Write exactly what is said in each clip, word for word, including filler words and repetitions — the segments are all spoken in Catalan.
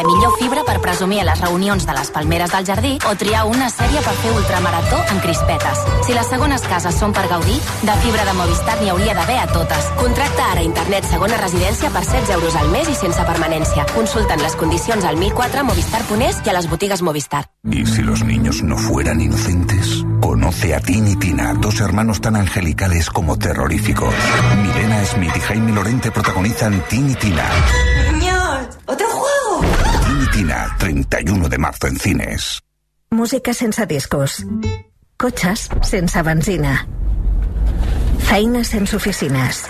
La millor fibra per presumir a les reunions de les palmeres del jardí o triar una sèrie per fer ultramarató en crispetes. Si les segones cases són per gaudir, de fibra de Movistar n'hi hauria d'haver a totes. Contracta ara internet segona residència per setze euros al mes i sense permanència. Consulten les condicions al mil quatre Movistar punt es i a les botigues Movistar. ¿Y si los niños no fueran inocentes? Conoce a Tin y Tina, dos hermanos tan angelicales como terroríficos. Milena Smith y Jaime Lorente protagonizan Tin y Tina. Niños, ¿otro juego? Tin y Tina, treinta y uno de marzo en cines. Música sense discos. Cotxes sense benzina. Feines sense oficines.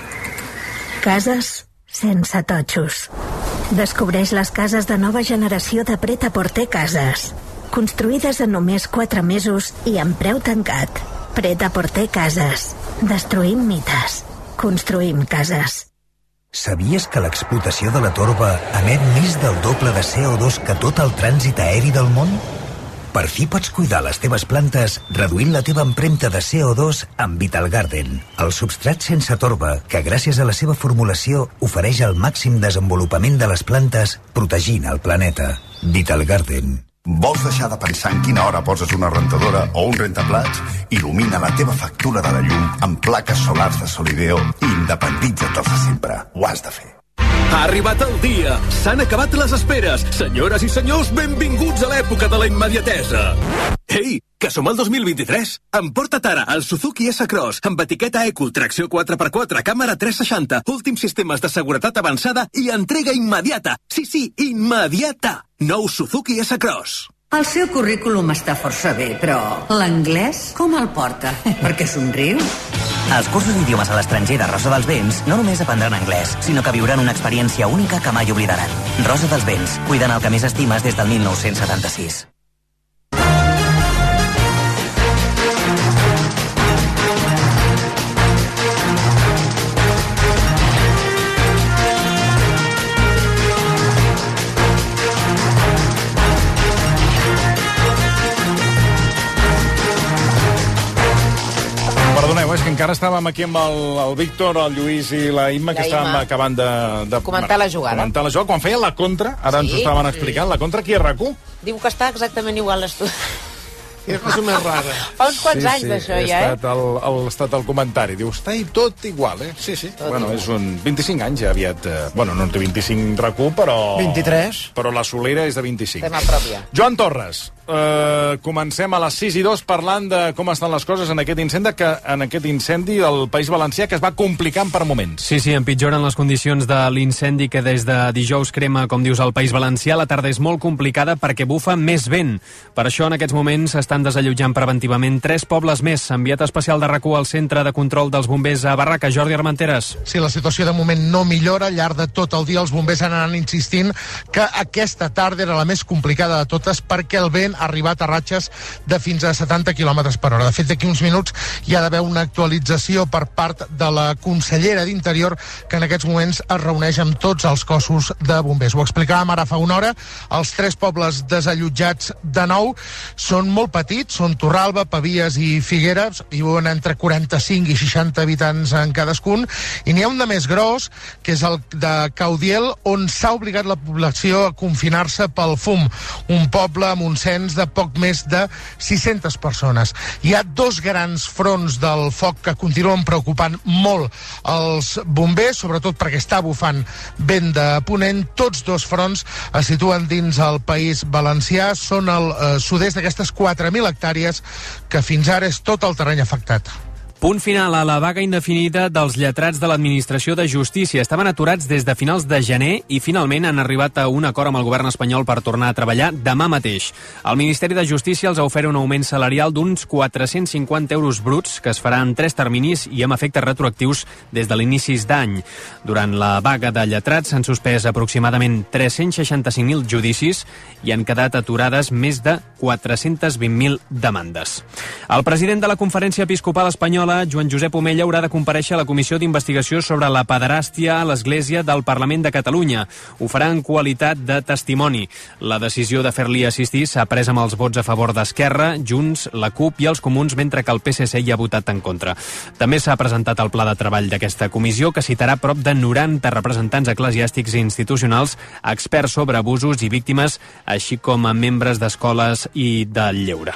Cases sense totxos. Descobreix les cases de nova generació de Pret-a-Porter Cases. Construïdes en només quatre mesos i amb preu tancat. Pret-a-Porter Cases. Destruïm mites. Construïm cases. Sabies que l'explotació de la torba emet més del doble de C O dos que tot el trànsit aeri del món? Per fi pots cuidar les teves plantes reduint la teva empremta de C O dos amb Vital Garden, el substrat sense torba que gràcies a la seva formulació ofereix el màxim desenvolupament de les plantes protegint el planeta. Vital Garden. Vols deixar de pensar en quina hora poses una rentadora o un rentaplats? Il·lumina la teva factura de la llum amb plaques solars de Solideo i independitza't-els de sempre. Ho has de fer. Ha arribat el dia! S'han acabat les esperes! Senyores i senyors, benvinguts a l'època de la immediatesa! Ei, que som al dos mil vint-i-tres! Emporta't ara el Suzuki S-Cross amb etiqueta Eco, tracció quatre per quatre, càmera tres seixanta, últims sistemes de seguretat avançada i entrega immediata! Sí, sí, immediata! Nou Suzuki S-Cross. El seu currículum està força bé, però l'anglès com el porta? Per què somriu? Als cursos d'idiomes a l'estranger de Rosa dels Vents no només aprendran anglès, sinó que viuran una experiència única que mai oblidaran. Rosa dels Vents, cuidant el que més estimes des del mil nou-cents setanta-sis. Perdoneu, és que encara estàvem aquí amb el, el Víctor, el Lluís i la Imma, que estàvem acabant de, de... Comentar la jugada. Comentar la jugada. Quan feien la contra, ara sí, ens ho estaven sí. explicant, la contra aquí a RAC u. Diu que està exactament igual l'estudi. Quina cosa més rara. Fa uns quants sí, anys sí, d'això, ja, eh? Sí, ha estat el comentari. Diu, està tot igual, eh? Sí, sí. Tot bueno, igual. és un vint-i-cinc anys ja aviat. Eh, bueno, no en té vint-i-cinc RAC u, però... vint-i-tres. Però la solera és de vint-i-cinc. Tema pròpia. Joan Torres, eh, comencem a les sis i dos parlant de com estan les coses en aquest incendi, que en aquest incendi del País Valencià, que es va complicant per moments. Sí, sí, empitjoren les condicions de l'incendi que des de dijous crema, com dius, al País Valencià. La tarda és molt complicada perquè bufa més vent. Per això, en aquests moments, s'estan desallotjant preventivament tres pobles més. Enviat especial de RAC u al Centre de Control dels Bombers a Barraca, Jordi Armenteres. Sí, la situació de moment no millora. Al llarg de tot el dia els bombers han anat insistint que aquesta tarda era la més complicada de totes perquè el vent ha arribat a ratxes de fins a setanta quilòmetres per hora. De fet, d'aquí uns minuts hi ha d'haver una actualització per part de la consellera d'Interior, que en aquests moments es reuneix amb tots els cossos de bombers. Ho explicàvem ara fa una hora. Els tres pobles desallotjats de nou són molt petits, són Torralba, Pavies i Figueres, hi viuen entre quaranta-cinc i seixanta habitants en cadascun, i n'hi ha un de més gros, que és el de Caudiel, on s'ha obligat la població a confinar-se pel fum, un poble amb un cens de poc més de sis-centes persones. Hi ha dos grans fronts del foc que continuen preocupant molt els bombers, sobretot perquè està bufant vent de ponent. Tots dos fronts es situen dins el País Valencià, són al eh, sud-est d'aquestes quatre mil hectàrees que fins ara és tot el terreny afectat. Punt final a la vaga indefinida dels lletrats de l'Administració de Justícia. Estaven aturats des de finals de gener i finalment han arribat a un acord amb el govern espanyol per tornar a treballar demà mateix. El Ministeri de Justícia els ofereix un augment salarial d'uns quatre-cents cinquanta euros bruts que es farà en tres terminis i amb efectes retroactius des de l'inicis d'any. Durant la vaga de lletrats s'han suspès aproximadament tres-cents seixanta-cinc mil judicis i han quedat aturades més de quatre-cents vint mil demandes. El president de la Conferència Episcopal Espanyola espanyola, Joan Josep Omella, haurà de comparèixer a la comissió d'investigació sobre la pederàstia a l'Església del Parlament de Catalunya. Ho farà en qualitat de testimoni. La decisió de fer-li assistir s'ha pres amb els vots a favor d'Esquerra, Junts, la CUP i els Comuns, mentre que el P S C hi ha votat en contra. També s'ha presentat el pla de treball d'aquesta comissió, que citarà prop de noranta representants eclesiàstics i institucionals, experts sobre abusos i víctimes, així com a membres d'escoles i del lleure.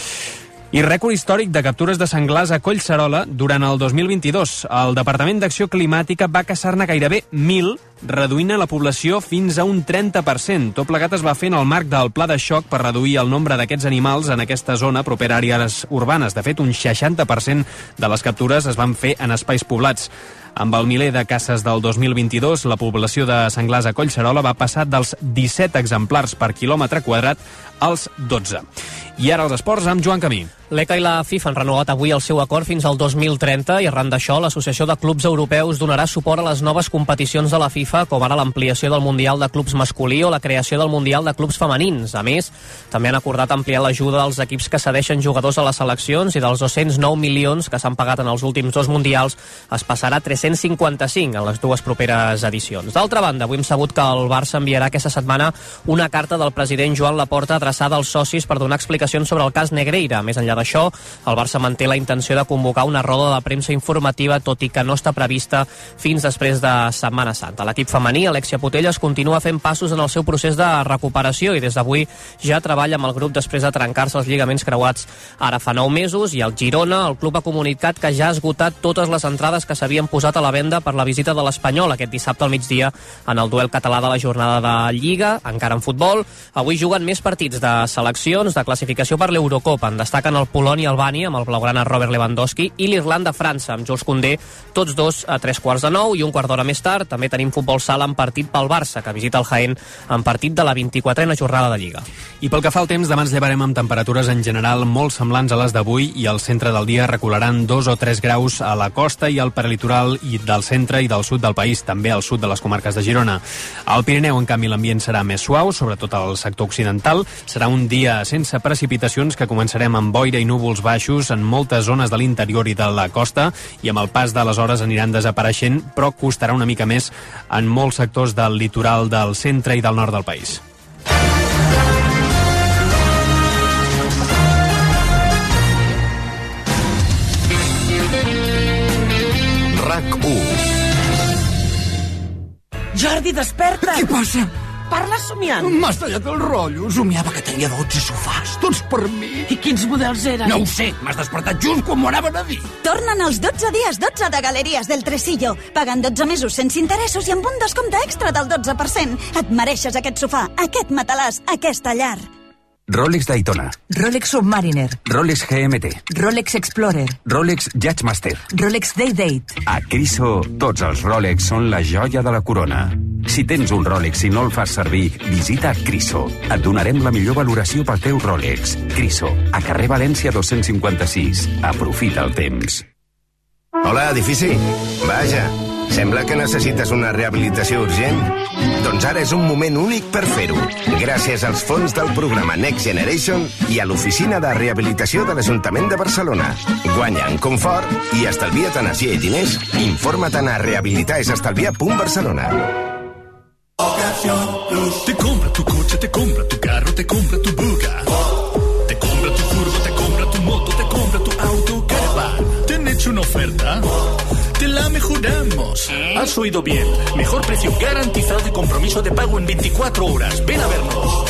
I rècord històric de captures de senglars a Collserola durant el dos mil vint-i-dos. El Departament d'Acció Climàtica va caçar-ne gairebé mil, reduint la població fins a un trenta per cent. Tot plegat es va fer en el marc del pla de xoc per reduir el nombre d'aquests animals en aquesta zona propera a àrees urbanes. De fet, un seixanta per cent de les captures es van fer en espais poblats. Amb el miler de caces del dos mil vint-i-dos, la població de senglars a Collserola va passar dels disset exemplars per quilòmetre quadrat als dotze. I ara els esports amb Joan Camí. L'E C A i la FIFA han renovat avui el seu acord fins al dos mil trenta i arran d'això l'Associació de Clubs Europeus donarà suport a les noves competicions de la FIFA, com ara l'ampliació del Mundial de Clubs masculí o la creació del Mundial de Clubs femenins. A més, també han acordat ampliar l'ajuda als equips que cedeixen jugadors a les seleccions i dels dos-cents nou milions que s'han pagat en els últims dos mundials es passarà a tres-cents cinquanta-cinc en les dues properes edicions. D'altra banda, avui hem sabut que el Barça enviarà aquesta setmana una carta del president Joan Laporta adreçada als socis per donar explicacions sobre el cas Negreira. Més enllà d'això, el Barça manté la intenció de convocar una roda de premsa informativa, tot i que no està prevista fins després de Setmana Santa. L'equip femení, Alexia Putellas, continua fent passos en el seu procés de recuperació i des d'avui ja treballa amb el grup després de trencar-se els lligaments creuats ara fa nou mesos, i el Girona, el club ha comunicat que ja ha esgotat totes les entrades que s'havien posat a la venda per la visita de l'Espanyol aquest dissabte al migdia en el duel català de la jornada de Lliga, encara en futbol. Avui juguen més partits de seleccions de classificació per l'Eurocopa. En destaquen el Polònia-Albània amb el blaugrana Robert Lewandowski i l'Irlanda-França amb Jules Koundé, tots dos a tres quarts de nou, i un quart d'hora més tard també tenim futbol sala en partit pel Barça, que visita el Jaén en partit de la vint-i-quatrena jornada de Lliga. I pel que fa al temps, demà ens llevarem amb temperatures en general molt semblants a les d'avui i al centre del dia recularan dos o tres graus a la costa i al prelitoral i del centre i del sud del país, també al sud de les comarques de Girona. Al Pirineu, en canvi, l'ambient serà més suau, sobretot al sector occidental. Serà un dia sense precipitacions, que començarem amb boira i núvols baixos en moltes zones de l'interior i de la costa, i amb el pas de les hores aniran desapareixent, però costarà una mica més en molts sectors del litoral del centre i del nord del país. RAC u. Jordi, desperta! Què passa? Parles somiant. M'has tallat el rotllo. Somiava que tenia dotze sofàs, tots per mi. I quins models eren? No ho sé, m'has despertat just quan m'ho anaven a dir. Tornen els dotze dies dotze de Galeries del Tresillo. Pagant dotze mesos sense interessos i amb un descompte extra del dotze per cent. Et mereixes aquest sofà, aquest matalàs, aquesta llar. Rolex Daytona, Rolex Submariner, Rolex G M T, Rolex Explorer, Rolex Judgemaster, Rolex Day-Date. A Criso, tots els Rolex són la joia de la corona. Si tens un Rolex i no el fas servir, visita Criso. Et donarem la millor valoració pel teu Rolex. Criso, a carrer València dos-cents cinquanta-sis. Aprofita el temps. Hola, edifici. Vaja, sembla que necessites una rehabilitació urgent. Doncs ara és un moment únic per fer-ho. Gràcies als fons del programa Next Generation i a l'oficina de rehabilitació de l'Ajuntament de Barcelona. Guanya en confort i estalvia't energia i diners. Informa't a rehabilitaesestalviar punt barcelona. Te compra tu coche, te compra tu carro, te compra tu buga. Te compra tu furgo, te compra tu moto, te compra tu auto, caravan. ¿Te han hecho una oferta? Te la mejoramos. Has oído bien. Mejor precio garantizado y compromiso de pago en veinticuatro horas. Ven a vernos.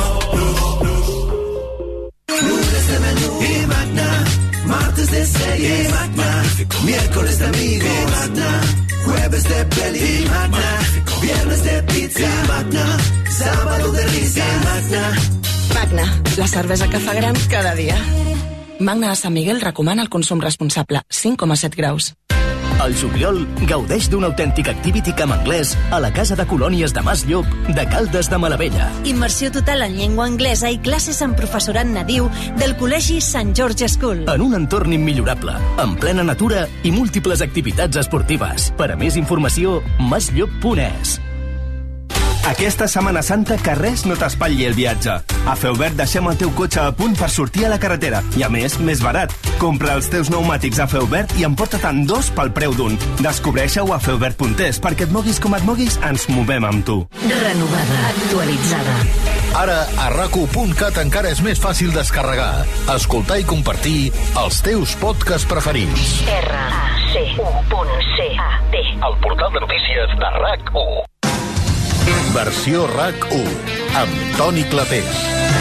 Lunes de menú y Magna. Martes de series, Magna. Miércoles de amigos, Magna. Jueves de peli, Magna. Viernes de pizza, Magna. Sábado de risa, Magna. Magna, la cervesa que fa gran cada dia. Magna de Sant Miguel recomana el consum responsable, cinc coma set graus. Al juliol, gaudeix d'un autèntic activity camp anglès a la Casa de Colònies de Mas Llop de Caldes de Malavella. Immersió total en llengua anglesa i classes amb professorat nadiu del Col·legi Sant George School. En un entorn immillorable, en plena natura i múltiples activitats esportives. Per a més informació, masllop punt es. Aquesta Setmana Santa que res no t'espatlli el viatge. A Feuvert deixem el teu cotxe a punt per sortir a la carretera. I a més, més barat. Compra els teus pneumàtics a Feuvert i emporta-te'n dos pel preu d'un. Descobreix-ho a feuvert punt es. Perquè et moguis com et moguis, ens movem amb tu. Renovada, actualitzada. Ara, a rac u punt cat encara és més fàcil descarregar, escoltar i compartir els teus podcasts preferits. R A C U punt C A T. El portal de notícies de RAC u. Versió RAC u, amb Toni Clapés.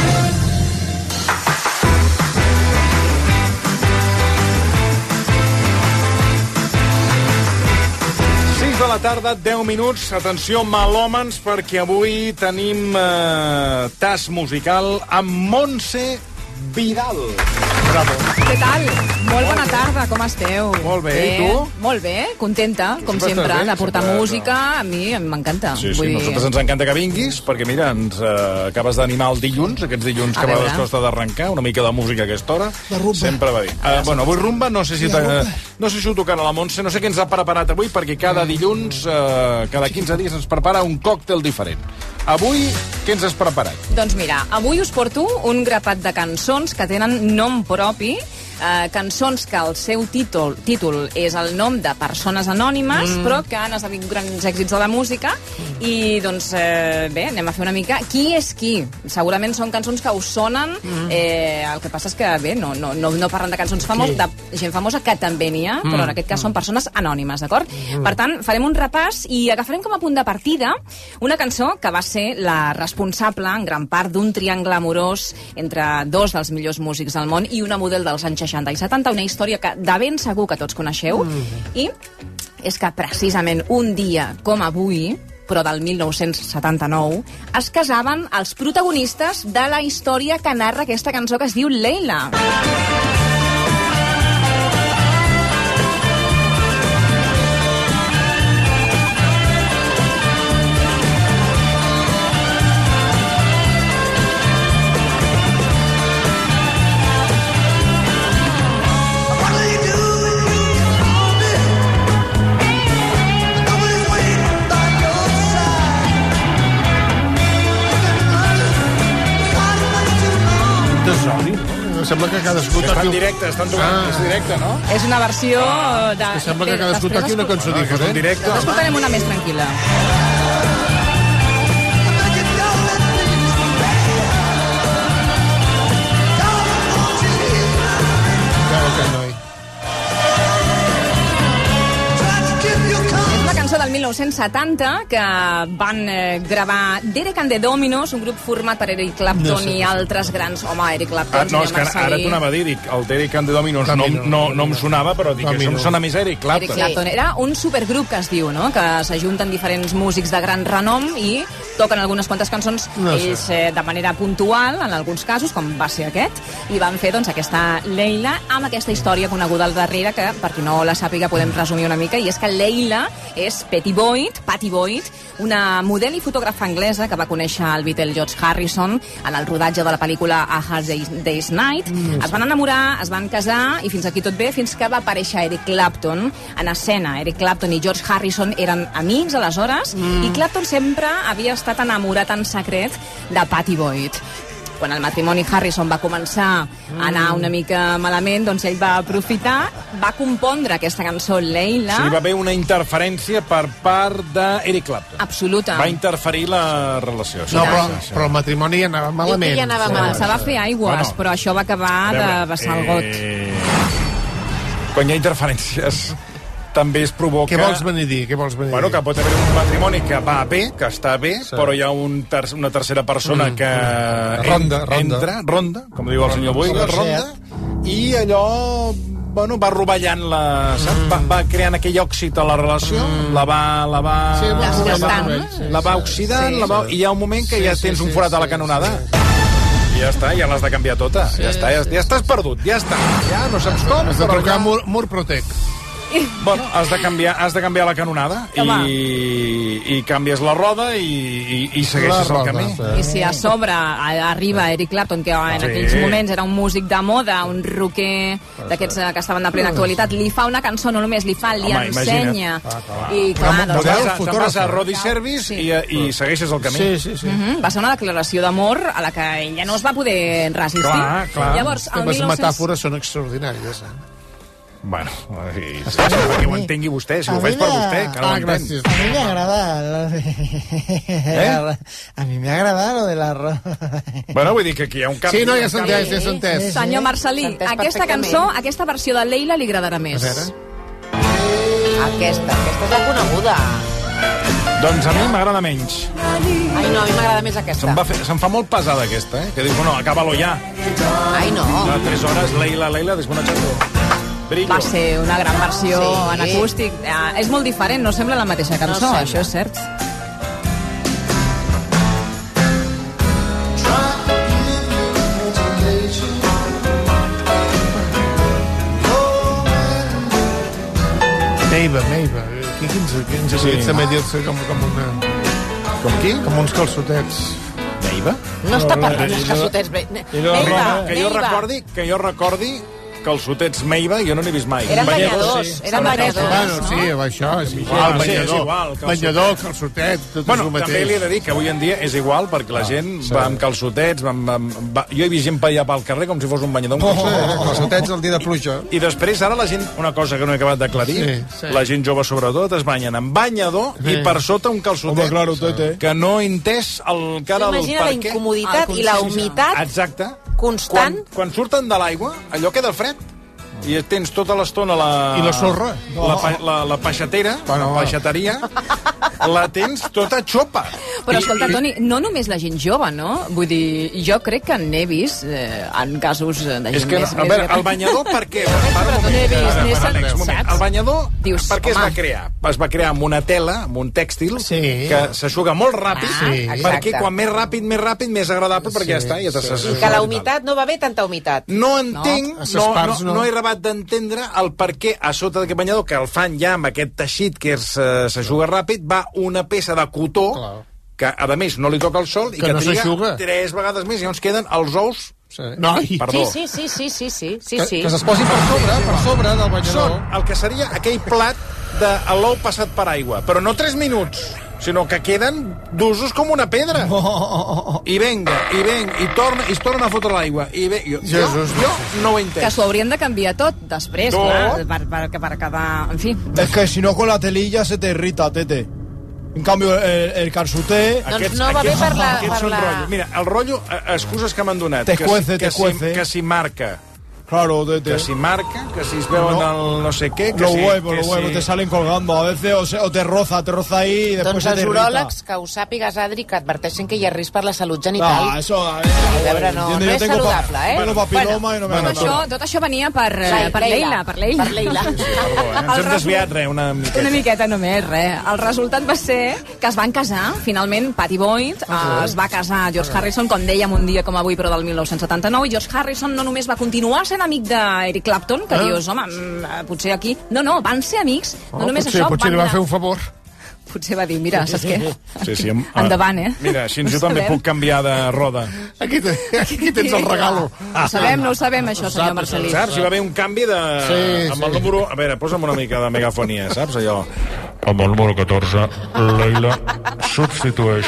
sis de la tarda, deu minuts. Atenció, melòmens, perquè avui tenim eh, tas musical amb Montse Vidal. Bravo. Què tal? Molt bona tarda, com esteu? Molt bé, i tu? Molt bé, contenta, com sempre sempre, estàs bé, de portar sempre, música, a mi m'encanta. Sí, sí, Vull dir... nosaltres ens encanta que vinguis, perquè mira, ens eh, acabes d'animar el dilluns, aquests dilluns A que a veure. vegades costa d'arrencar, una mica de música a aquesta hora. La rumba. Sempre va bé. Uh, bueno, avui rumba, no sé si, La t'ha- rumba. no sé si ho tocarà la Montse, no sé què ens ha preparat avui, perquè cada dilluns, uh, cada quinze dies ens prepara un còctel diferent. Avui, què ens has preparat? Doncs mira, avui us porto un grapat de cançons que tenen nom propi, eh, cançons que el seu títol, títol és el nom de persones anònimes, Mm. però que han esdevingut grans èxits de la música, i doncs eh, bé, anem a fer una mica qui és qui. Segurament són cançons que us sonen, Mm. eh, el que passa és que bé, no, no, no, no parlen de cançons famoses, de gent famosa, que també n'hi ha, Mm. però en aquest cas són persones anònimes, d'acord? Per tant, farem un repàs i agafarem com a punt de partida una cançó que va ser la responsable en gran part d'un triangle amorós entre dos dels millors músics del món i una model dels anys seixanta i setanta, una història que de ben segur que tots coneixeu, i és que precisament un dia com avui, però del mil nou-cents setanta-nou, es casaven els protagonistes de la història que narra aquesta cançó que es diu Leila. Desori, no? Sembla que cadascú Està toqui... en directe, estan tocant, Ah. és directe, no? És una versió de... Que sembla que Bé, cadascú després toqui una escol- cançó Ah, que és diferent. en directe. Després escoltarem una més tranquil·la. Claro que no. És una cançó del mil nou-cents setanta que van eh, gravar Derek and the Dominos, un grup format per Eric Clapton No sé, i no sé. altres grans... Home, Eric Ah, Clapton, no, és que Jimmy ara, ara Marcelí. t'ho anava a dir, dic, el Derek and the Dominos no, Domino. no, no em sonava, però dic, això Domino. em sona més a Eric Clapton. Eric Clapton. Era un supergrup que es diu, no?, que s'ajunten diferents músics de gran renom i toquen algunes quantes cançons, No sé. ells eh, de manera puntual, en alguns casos, com va ser aquest, i van fer doncs aquesta Leila amb aquesta història coneguda al darrere, que per qui no la sàpiga podem resumir una mica, i és que Leila és Patty Boyd, Patty Boyd, una model i fotògrafa anglesa que va conèixer el Beatle George Harrison en el rodatge de la pel·lícula A Hard Day's, Day's Night. Mm, Es van enamorar, es van casar i fins aquí tot bé, fins que va aparèixer Eric Clapton en escena. Eric Clapton i George Harrison eren amics aleshores, Mm. i Clapton sempre havia estat enamorat en secret de Patty Boyd. Quan el matrimoni Harrison va començar a anar una mica malament, doncs ell va aprofitar, va compondre aquesta cançó Leila. Sí, va haver una interferència per part d'Eric Clapton. Absoluta. Va interferir la relació. No, però, però el matrimoni ja anava malament. I ja anava mal. Se va fer aigües, Bueno, però això va acabar de veure, vessar el got. Eh, quan hi ha interferències també es provoca... Què vols venir a dir? Què vols venir Bueno, a dir? que pot haver un matrimoni que va bé, que està bé, sí. però hi ha un ter una tercera persona Mm, que mm. en- Ronda, ronda. entra, ronda, com diu el senyor Boiga, Ronda. ronda, i allò bueno, va rovellant la... Saps? Va, va creant aquell òxid a la relació, la va... La va, Sí, va la rovellant, va, sí, la va sí. oxidant, Sí. la va, i hi ha un moment que Sí, ja sí, tens sí, un forat sí, a la canonada. sí, I ja està, ja l'has de canviar tota. Ja està, ja, ja estàs perdut, ja està. Ja no saps com, Has de però trucar ja... Mur, Mur Protec. Bueno, has de canviar, has de canviar la canonada i, i canvies la roda i, i, i segueixes el camí. I si a sobre arriba Eric Clapton, que en Sí. aquells moments era un músic de moda, un rocker d'aquests que estaven de plena actualitat, li fa una cançó, no només li fa, li Home, ensenya. imagina't. I clar, doncs... Te'n vas, te'n vas a Roadie Service i, i segueixes el camí. Sí, sí, sí. Mhm, va ser una declaració d'amor a la que ella no es va poder resistir. Clar, clar. Llavors, el Les mil nou-cents... metàfores són extraordinàries, eh? Bueno, i, perquè ho entengui vostè, si ho faig per vostè, que no Ah, ho entén. gràcies. A mí me agrada lo de... ¿Eh? A mí me agrada lo del arroz. Bueno, vull dir que aquí hi ha un canvi. Sí, no, ja s'ha entès, ja s'ha entès. Senyor Marcelí, S'ha entès aquesta perfectament. cançó, aquesta versió de Leila li agradarà més. Aquesta, aquesta és la coneguda. Doncs a mi m'agrada menys. Ai, no, a mi m'agrada més aquesta. Se'm, va fer, se'm fa molt pesada aquesta, eh? Que dius, bueno, acaba-lo ja. Ai, no. A tres hores, Leila, Leila, desbonatxant-lo. Brillo. Va ser una gran versió Sí. en acústic. Eh, és molt diferent, no sembla la mateixa cançó, sembla. això és cert. Meiva, Meiva. Aquí quins, quins Sí, sí. acudits també dir-se com, com una... Com qui? Com uns calçotets. Meiva? No està parlant dels calçotets. Meiva, Que jo Meiva. recordi, que jo recordi calçotets Meiva, jo no n'he vist mai. Eren Banyadors, banyadors, sí. eren banyadors, Bueno, no? sí, això és Sí, igual. sí, és Banyador, igual, calçotet. banyador, calçotet, tot Bueno, és el mateix. també li he de dir que avui en dia és igual, perquè la gent va amb calçotets, va amb, amb, va... jo he vist gent allà pel carrer com si fos un banyador. Un Oh, calçotet. calçotets el dia de pluja. I després, ara la gent, una cosa que no he acabat d'aclarir, Sí, sí. la gent jove sobretot es banyen amb banyador Sí. i per sota un calçotet. Home, claro, tete. Que no he entès el cara del Imagina la per què. incomoditat El i la consens. humitat Exacte. constant. Quan, quan surten de l'aigua, allò queda fred. I tens tota l'estona la... I la sorra? La, pa, la, la peixatera, Bueno, la peixateria, la tens tota xopa. Però I- escolta, i- Toni, no només la gent jove, no? Vull dir, jo crec que n'he vist eh, en casos de gent És que, més... a veure, el banyador per què? Para un moment, n'he vist, para, n'he para, sentit, un moment. saps? El banyador, Dius, per què es home. va crear? Es va crear amb una tela, amb un tèxtil, Sí. que s'aixuga molt ràpid, Ah, Sí. perquè exacte. quan més ràpid, més ràpid, més agradable, perquè ja està, ja t'has... I que la humitat no va bé tanta humitat. No entenc, No, a ses no, no, parts no. no. no he acabat d'entendre el per què a sota d'aquest banyador, que el fan ja amb aquest teixit que és, eh, s'aixuga ràpid, va una peça de cotó, Clar. que a més no li toca el sol i Que que, no triga s'eixuga. tres vegades més i llavors queden els ous. Sí. No, i... Perdó. Sí, sí, sí, sí, sí, sí, Que, sí. que se'ls posin per sobre, per sobre del banyador. Són el que seria aquell plat de l'ou passat per aigua, però no tres minuts, sinó que queden d'usos com una pedra. I venga, i venga, i torna, i es torna a fotre l'aigua. I ve, jo, jo, Jesús. jo no ho he Que entès. s'ho haurien de canviar tot després, Tot. clar, per, per, per quedar... En fi. Es que si no con la telilla se te irrita, tete. En cambio, el, el calçoté... Doncs no va bé per la- aquests per són la- rotllo. Mira, el rotllo, eh, excuses que m'han donat. Te que, cuece, que te si, cuece. que si marca, Claro, tete. que si marca, que si es veuen No. el no sé què, que Los si... huevos, que los huevos si... te salen colgando. A veces o, se- o te roza, te roza ahí y después Doncs se te els irrita. uròlegs, que ho sàpigues, Adri, que adverteixen que hi ha risc per la salut genital. No, eso... A, ver, A veure, no, entiende, no yo és tengo pa- saludable, eh? Tengo papiloma y no me Tot da això, nada. tot això venia per, eh, Lai- per Leila, per Leila. Per Leila. Perdó, eh? Ens hem desviat, res, una miqueta. Una miqueta només, res. El resultat va ser que es van casar, finalment, Patty Boyd eh, es va casar George Harrison, com dèiem un dia com avui, però del mil nou-cents setanta-nou, i George Harrison no només va continuar sent amic d'Eric Clapton, que Ah. dius, home, mm, potser aquí... No, no, van ser amics, no Oh, només potser, això, potser li van va fer anar... un favor. Potser va dir, mira, saps què? Sí, sí, em- Endavant, eh? Mira, si No jo també sabem. puc canviar de roda. Aquí, te, aquí tens el regalo. No ho sabem, no ho sabem, això, senyor Marcelí. Saps? Si va haver un canvi de... Sí, amb sí. el número... A veure, posa'm una mica de megafonia, saps, allò? Amb el número catorze, Leila substitueix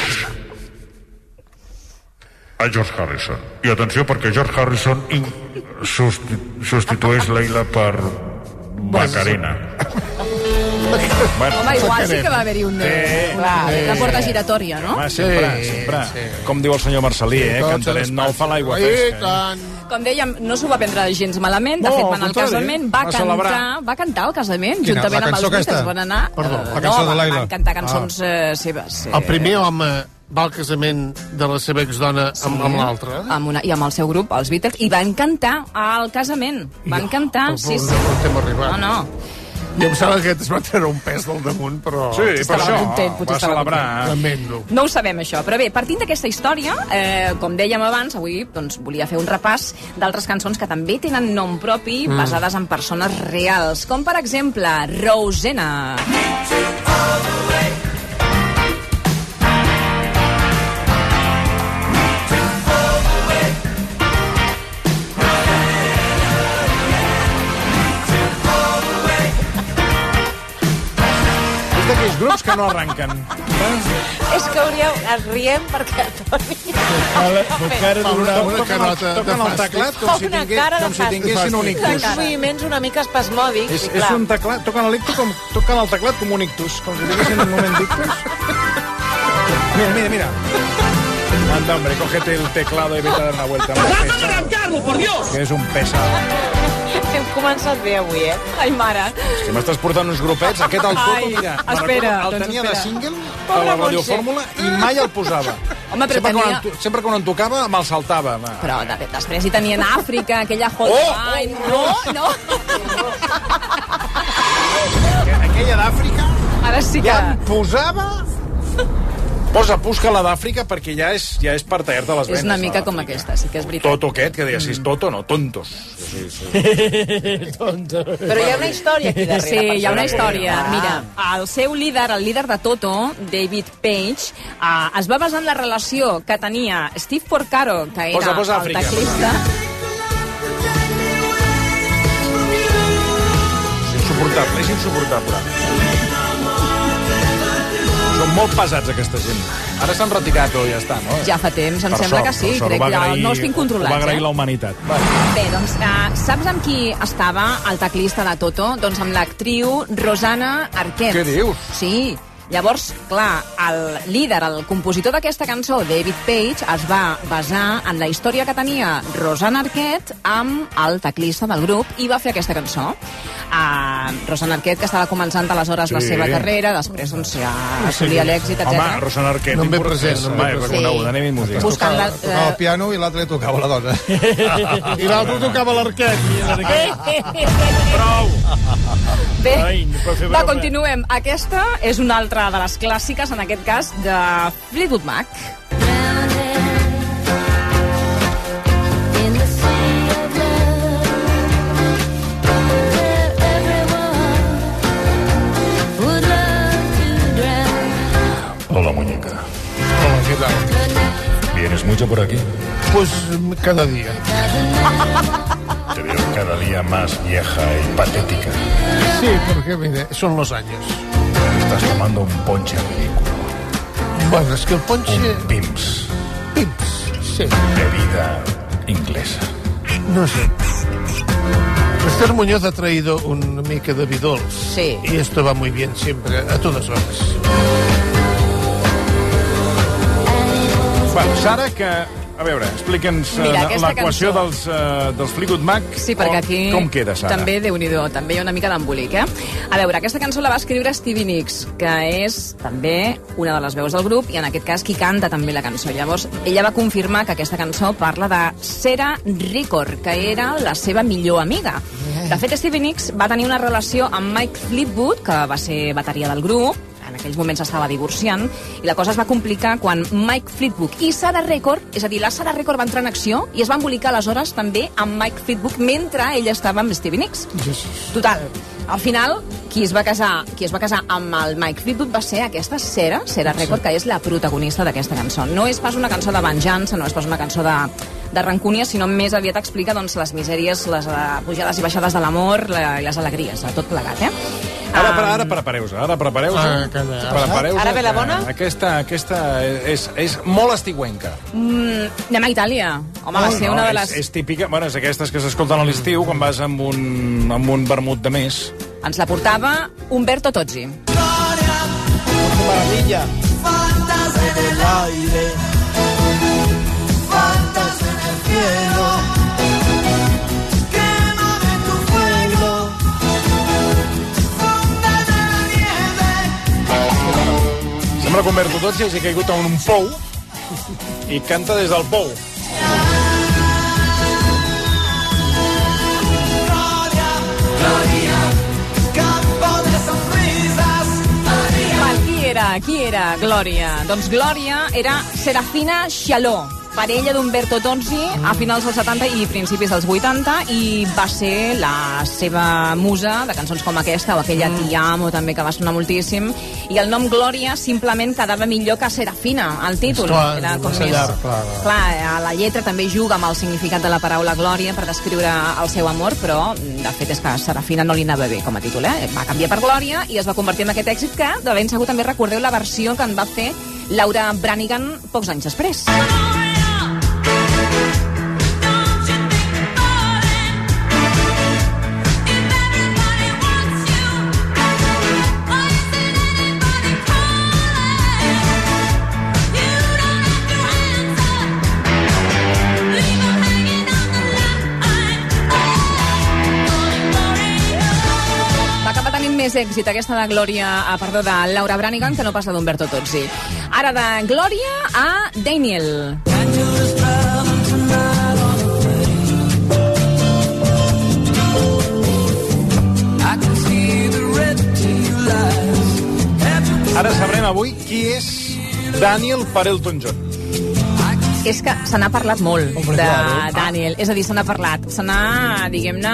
a George Harrison. I atenció, perquè George Harrison in... substi... substitueix Leila per Macarena. Bueno, Home, igual sí que va haver-hi un... Sí. Clar, Sí. la porta giratòria, no? Home, sempre, Sí, sempre. sí. Com diu el senyor Marcelí, eh? Que en talent nou fa l'aigua I fresca. tant. Com dèiem, no s'ho va prendre gens malament, de No, fet al va anar al contrari, casament, va va celebrar. cantar, va cantar al casament, Quina? juntament La amb els cançó Beatles, aquesta? van anar... Perdó, eh, la cançó no, de Laila. van cantar cançons eh, seves. eh, El primer home va al casament de la seva exdona amb, amb l'altre. Amb una, I amb el seu grup, els Beatles, i van cantar al casament. Van cantar, Però sí, on- sí. on hem arribat? No, no. Jo em sembla que es va treure un pes del damunt, però... Sí, per Estava això, content, potser va estava celebrar. Tremendo. No ho sabem, això. Però bé, partint d'aquesta història, eh, com dèiem abans, avui doncs, volia fer un repàs d'altres cançons que també tenen nom propi, mm. basades en persones reals, com per exemple Rosanna. D'aquells grups que no arrenquen. És que hauríeu... Es riem perquè el Toni... cara d'una una carota de Toquen el teclat com Fa si, una tingués, cara de com si tinguessin un Uns ictus. moviments una mica espasmòdics. És, i és clar, un teclat, toquen el, com, toquen el teclat com un ictus, com si tinguessin un moment d'ictus. Mira, mira, mira. Anda, hombre, cógete el teclado y vete a dar una vuelta. ¡Déjame arrancarlo, por Dios! Que és un pesado. hem començat bé avui, eh? Ai, mare. És que m'estàs portant uns grupets. Aquest el Toto, Ai, mira, me'n espera, recordo, el doncs tenia espera. de single a Pobre la Montse. radiofórmula i mai el posava. Home, però sempre, tenia- quan, en to- sempre quan en tocava me'l saltava. Va. Però de, després hi tenien Àfrica, aquella Hold Oh! Line. No, no. Aquella d'Àfrica Ara sí que... ja em posava... Posa, busca la d'Àfrica perquè ja és, ja és per tallar-te les venes. És una mica la com d'Àfrica. aquesta, sí que és veritat. Toto aquest, que deia, si és Toto, no, tontos. Sí, sí. Però hi ha una història aquí darrere. Sí, hi ha una història. Ah. Mira, el seu líder, el líder de Toto, David Page, eh, es va basar en la relació que tenia Steve Porcaro, que era Posa, posa el Àfrica, teclista... És insuportable, és insuportable. Són molt pesats, aquesta gent. Ara s'han retirat o ja està, no? Ja fa temps, em Per sembla sort, que sí. per sort, Crec ho va que agrair- no els tinc controlats. Ho va agrair eh? la humanitat. Bé, doncs, eh, saps amb qui estava el teclista de Toto? Doncs amb l'actriu Rosanna Arquette. Què dius? Sí. Llavors, clar, el líder, el compositor d'aquesta cançó, David Page, es va basar en la història que tenia Rosanna Arquette amb el teclista del grup i va fer aquesta cançó. Uh, Rosanna Arquette, que estava començant aleshores Sí. la seva carrera, després doncs, ja assolia l'èxit, Home, etcètera. Rosanna Arquette, No em ve import- present, no em ve Home, present. reconeguda, anem i m'ho dic. Buscant la... Tocava el eh, piano i l'altre li tocava la dona. I l'altre tocava l'arquet. Prou! Bé, Ai, no pot fer va, broma. continuem. Aquesta és una altra de les clàssiques, en aquest cas, de Fleetwood Mac. Hola, muñeca. Hola, ¿qué tal? ¿Vienes mucho por aquí? Pues cada día. Te veo cada día más vieja y patética. Sí, porque mire, son los años. Estás tomando un ponche ridículo. Bueno, es que el ponche... Un Pimps. Pips, sí. Bebida inglesa. No sé. Esther Muñoz ha traído un mica de bidols. Sí. Y esto va muy bien siempre, a todas horas. Bueno, Sara, que... A veure, explica'ns eh, Mira, aquesta l'equació cançó. dels, uh, dels Fleetwood Mac. Sí, perquè aquí Com, com queda, Sara? també, Déu-n'hi-do, també hi ha una mica d'embolic, eh? A veure, aquesta cançó la va escriure Stevie Nicks, que és també una de les veus del grup, i en aquest cas qui canta també la cançó. Llavors, ella va confirmar que aquesta cançó parla de Sarah Ricord, que era la seva millor amiga. De fet, Stevie Nicks va tenir una relació amb Mike Fleetwood, que va ser bateria del grup, en aquells moments estava divorciant, i la cosa es va complicar quan Mike Fleetwood i Sarah Record, és a dir, la Sarah Record va entrar en acció i es va embolicar aleshores també amb Mike Fleetwood mentre ella estava amb Stevie Nicks. Total, al final, qui es va casar, qui es va casar amb el Mike Fleetwood va ser aquesta Sarah, Sarah Record, que és la protagonista d'aquesta cançó. No és pas una cançó de venjança, no és pas una cançó de, de rancúnia, sinó més aviat explica doncs, les misèries, les uh, pujades i baixades de l'amor la, i les alegries, de tot plegat, eh? Ara, ara, ara prepareu-vos, ara prepareu-vos. Ah, calla. Prepareu-vos. Ara ve la que bona? Aquesta, aquesta és, és molt estigüenca. Mm, anem a Itàlia. Home, va ser una de les... és, és típica, bueno, és aquestes que s'escolten a l'estiu quan vas amb un, amb un vermut de més. Ens la portava Umberto Tozzi. Maravilla. En el aire, faltas en el cielo, quémame tu fuego, fúndame la nieve. Sembla que Umberto Tozzi hagi caigut en un pou i canta des del pou. Gloria, campo qui era Glòria? Doncs Glòria era Serafina Xaló, parella d'Umberto Tozzi a finals dels setanta i principis dels vuitanta, i va ser la seva musa de cançons com aquesta o aquella Ti amo també, que va sonar moltíssim, i el nom Glòria simplement quedava millor que Serafina, el títol. Clar, era com massa més... llarg, clar, clar, a la lletra també juga amb el significat de la paraula Glòria per descriure el seu amor, però de fet és que Serafina no li anava bé com a títol, eh? Va canviar per Glòria i es va convertir en aquest èxit que de ben segur també recordeu la versió que en va fer Laura Branigan pocs anys després. Més èxit aquesta de Glòria, a, perdó, de Laura Branigan que no passa d'Umberto Tozzi. Ara de Glòria a Daniel. Ara sabrem avui qui és Daniel per Elton John. És que se n'ha parlat molt de Daniel, és a dir, se n'ha parlat, se n'ha, diguem-ne,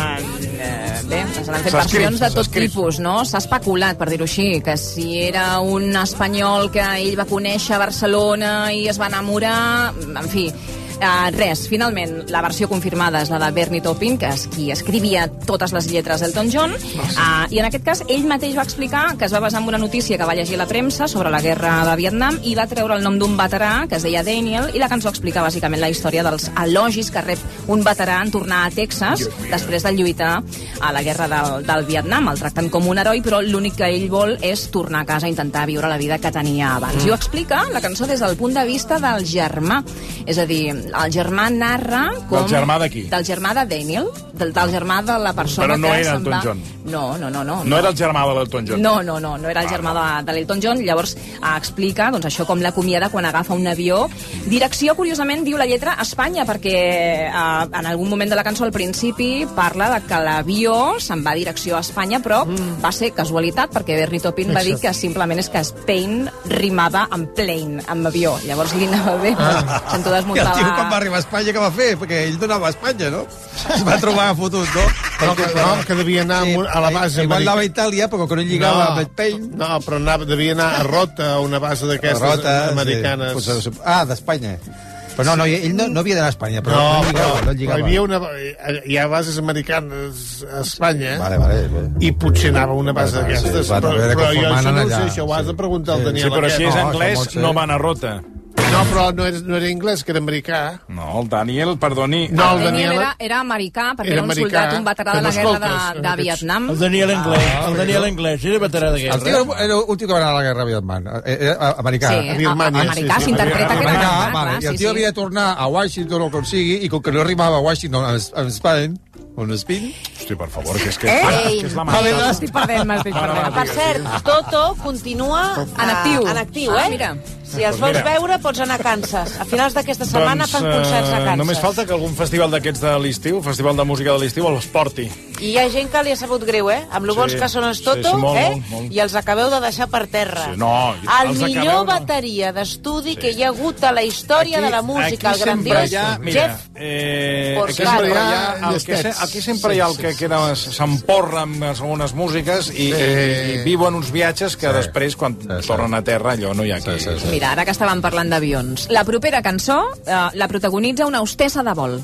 eh, bé, se n'han fet versions de tot tipus, no? S'ha especulat, per dir-ho així, que si era un espanyol que ell va conèixer a Barcelona i es va enamorar, en fi... Uh, res, finalment, la versió confirmada és la de Bernie Taupin, que és qui escrivia totes les lletres d'Elton John, uh, i en aquest cas ell mateix va explicar que es va basar en una notícia que va llegir a la premsa sobre la guerra de Vietnam i va treure el nom d'un veterà que es deia Daniel, i la cançó explica bàsicament la història dels elogis que rep un veterà en tornar a Texas després de lluitar a la guerra del, del Vietnam. El tracten com un heroi, però l'únic que ell vol és tornar a casa i intentar viure la vida que tenia abans. I ho explica la cançó des del punt de vista del germà, és a dir, el germà narra com... Del germà d'aquí? Del germà de Daniel, del, del germà de la persona Però no que era se'n Elton va... John. No, no, no, no. No era el germà de l'Elton John. No, no, no, no era el germà de, de l'Elton John. Llavors eh, explica doncs, això com l'acomiada quan agafa un avió. Direcció, curiosament, diu la lletra Espanya, perquè eh, en algun moment de la cançó al principi parla de que l'avió se'n va a direcció a Espanya, però mm. va ser casualitat, perquè Bernie Taupin va dir que simplement és que Spain rimava amb plane, amb avió. Llavors li anava bé, ah. sento desmuntar I el tio quan va arribar a Espanya què va fer? Perquè ell donava a Espanya, no? Es va trobar fotut, no? No, que, no, que devia anar sí, a la base... Igual anava a Itàlia, però que no lligava no, amb el Spain. No, però anava, devia anar a Rota, a una base d'aquestes americanes. Sí. Ah, d'Espanya. Però no, no, ell no, no havia d'anar a Espanya, però no, no lligava. No, no lligava. Hi havia una, hi ha bases americanes a Espanya, vale, vale, vale. i potser anava a una base vale, d'aquestes. Sí, però, però jo això no ho sé, això sí. ho has de preguntar al sí. Daniel. Sí, però si és no, anglès, no van a Rota. No, però no era, no era anglès, que era americà. No, el Daniel, perdoni... No, el Daniel era, era americà, perquè era, era un americà, soldat, un veterà de la guerra de, de Vietnam. El Daniel anglès, ah, el Daniel anglès, era veterà de guerra. El tio era l'últim que va anar a la guerra a Vietnam. Era americà. Sí, a, a, americà, s'interpreta que era americà. Vale, I el tio havia de tornar a Washington o com sigui, i com que no arribava a Washington, a Spain, on espin... Hosti, per favor, que és que... Ei, que és la vale, estic perdent, m'estic perdent. Per cert, Toto continua en actiu. En actiu, eh? Ah, mira. Si els vols veure, pots anar a Kansas. A finals d'aquesta setmana doncs, fan concerts a Kansas. Només falta que algun festival d'aquests de l'estiu, festival de música de l'estiu, els porti. I hi ha gent que li ha sabut greu, eh? Amb lo bons sí, que són els Toto, sí, sí, molt, eh? molt, molt. I els acabeu de deixar per terra. Sí, no, el millor acabeu, bateria d'estudi sí. que hi ha hagut a la història aquí, de la música, el grandiós ha, mira, Jeff eh, aquí sempre hi ha, el que, aquí sempre hi ha el que queda, s'emporra amb algunes músiques i, sí. i, i viuen uns viatges que sí. després, quan sí, sí. tornen a terra, allò no hi ha aquí. Sí, sí, sí. Mira, ara que estàvem parlant d'avions, la propera cançó eh, la protagonitza una hostessa de vol.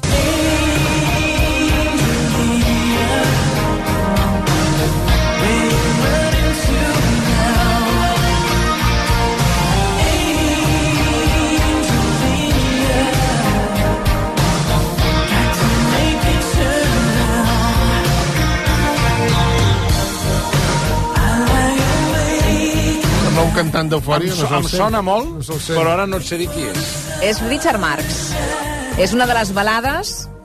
Un cantant d'Eufòria, no em sona molt, no però ara no et sé dir qui és. És Richard Marx. És una de les balades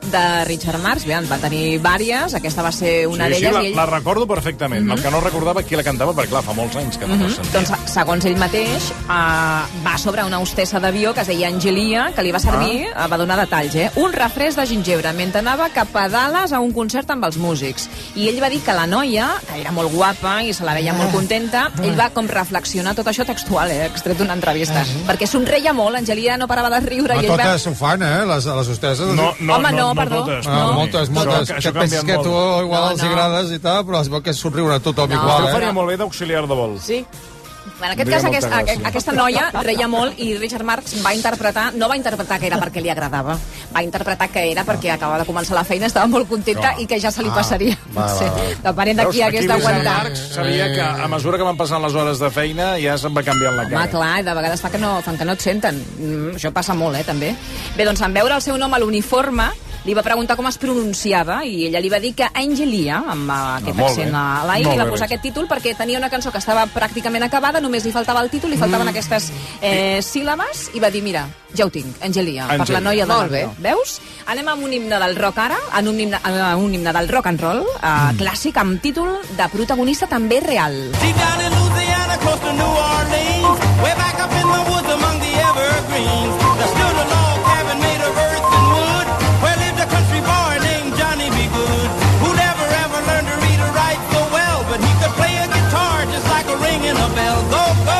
de Richard Marx. Bé, en va tenir vàries, aquesta va ser una sí, d'elles. Sí, la, i ell... la recordo perfectament. Mm -hmm. El que no recordava qui la cantava, perquè clar, fa molts anys que no mm -hmm. la sentia. Doncs, segons ell mateix, uh, va sobre una hostessa d'avió que es deia Angelia, que li va servir, ah. uh, va donar detalls, eh? un refresc de gingebre, mentre anava cap a Dallas a un concert amb els músics. I ell va dir que la noia, que era molt guapa i se la veia molt contenta, ell va com reflexionar tot això textual, eh? extret d'una entrevista. Perquè somreia molt, Angelia no parava de riure. No i ell totes va... ho fan, eh? Les, les hostesses. No, no, Home, no, no, no perdó. totes. Ah, No. moltes, moltes. Això, això que penses que tu igual no, els no. agrades i tal, però es veu que és somriure a tothom No. igual, Jo eh? faria molt bé d'auxiliar de vol. Sí. En aquest Diria cas, molta aquest, gràcia. a, aquesta noia reia molt i Richard Marx va interpretar, no va interpretar que era perquè li agradava, va interpretar que era perquè acabava de començar la feina, estava molt contenta No. i que ja se li Ah, passaria. va, Sí. va, va. Depenent d'aquí Veus, hagués aquí d'aguantar. Marx sabia que a mesura que van passant les hores de feina ja se'n va canviant la cara. Home, clar, de vegades fa que no, fan que no et senten. Mm, això passa molt, eh, també. Bé, doncs, en veure el seu nom a l'uniforme, li va preguntar com es pronunciava i ella li va dir que Angelia, amb aquest Ah, molt accent bé. a la I, Molt li va bé, posar Rich. aquest títol perquè tenia una cançó que estava pràcticament acabada, només li faltava el títol, li faltaven Mm. aquestes eh, síl·labes, i va dir, mira, ja ho tinc, Angelia, per Angelia. la noia de Molt l'avió. Veus? Anem amb un himne del rock ara, en un himne, a un himne del rock and roll, eh, Mm. clàssic, amb títol de protagonista també real. Deep down in Louisiana, close to New Orleans, way back up in the woods among the evergreens, there stood a log cabin made of earth and wood, where lived a country boy named Johnny B. Good, who never ever learned to read or write so well, but he could play a guitar just like a ring in a bell. Go, go!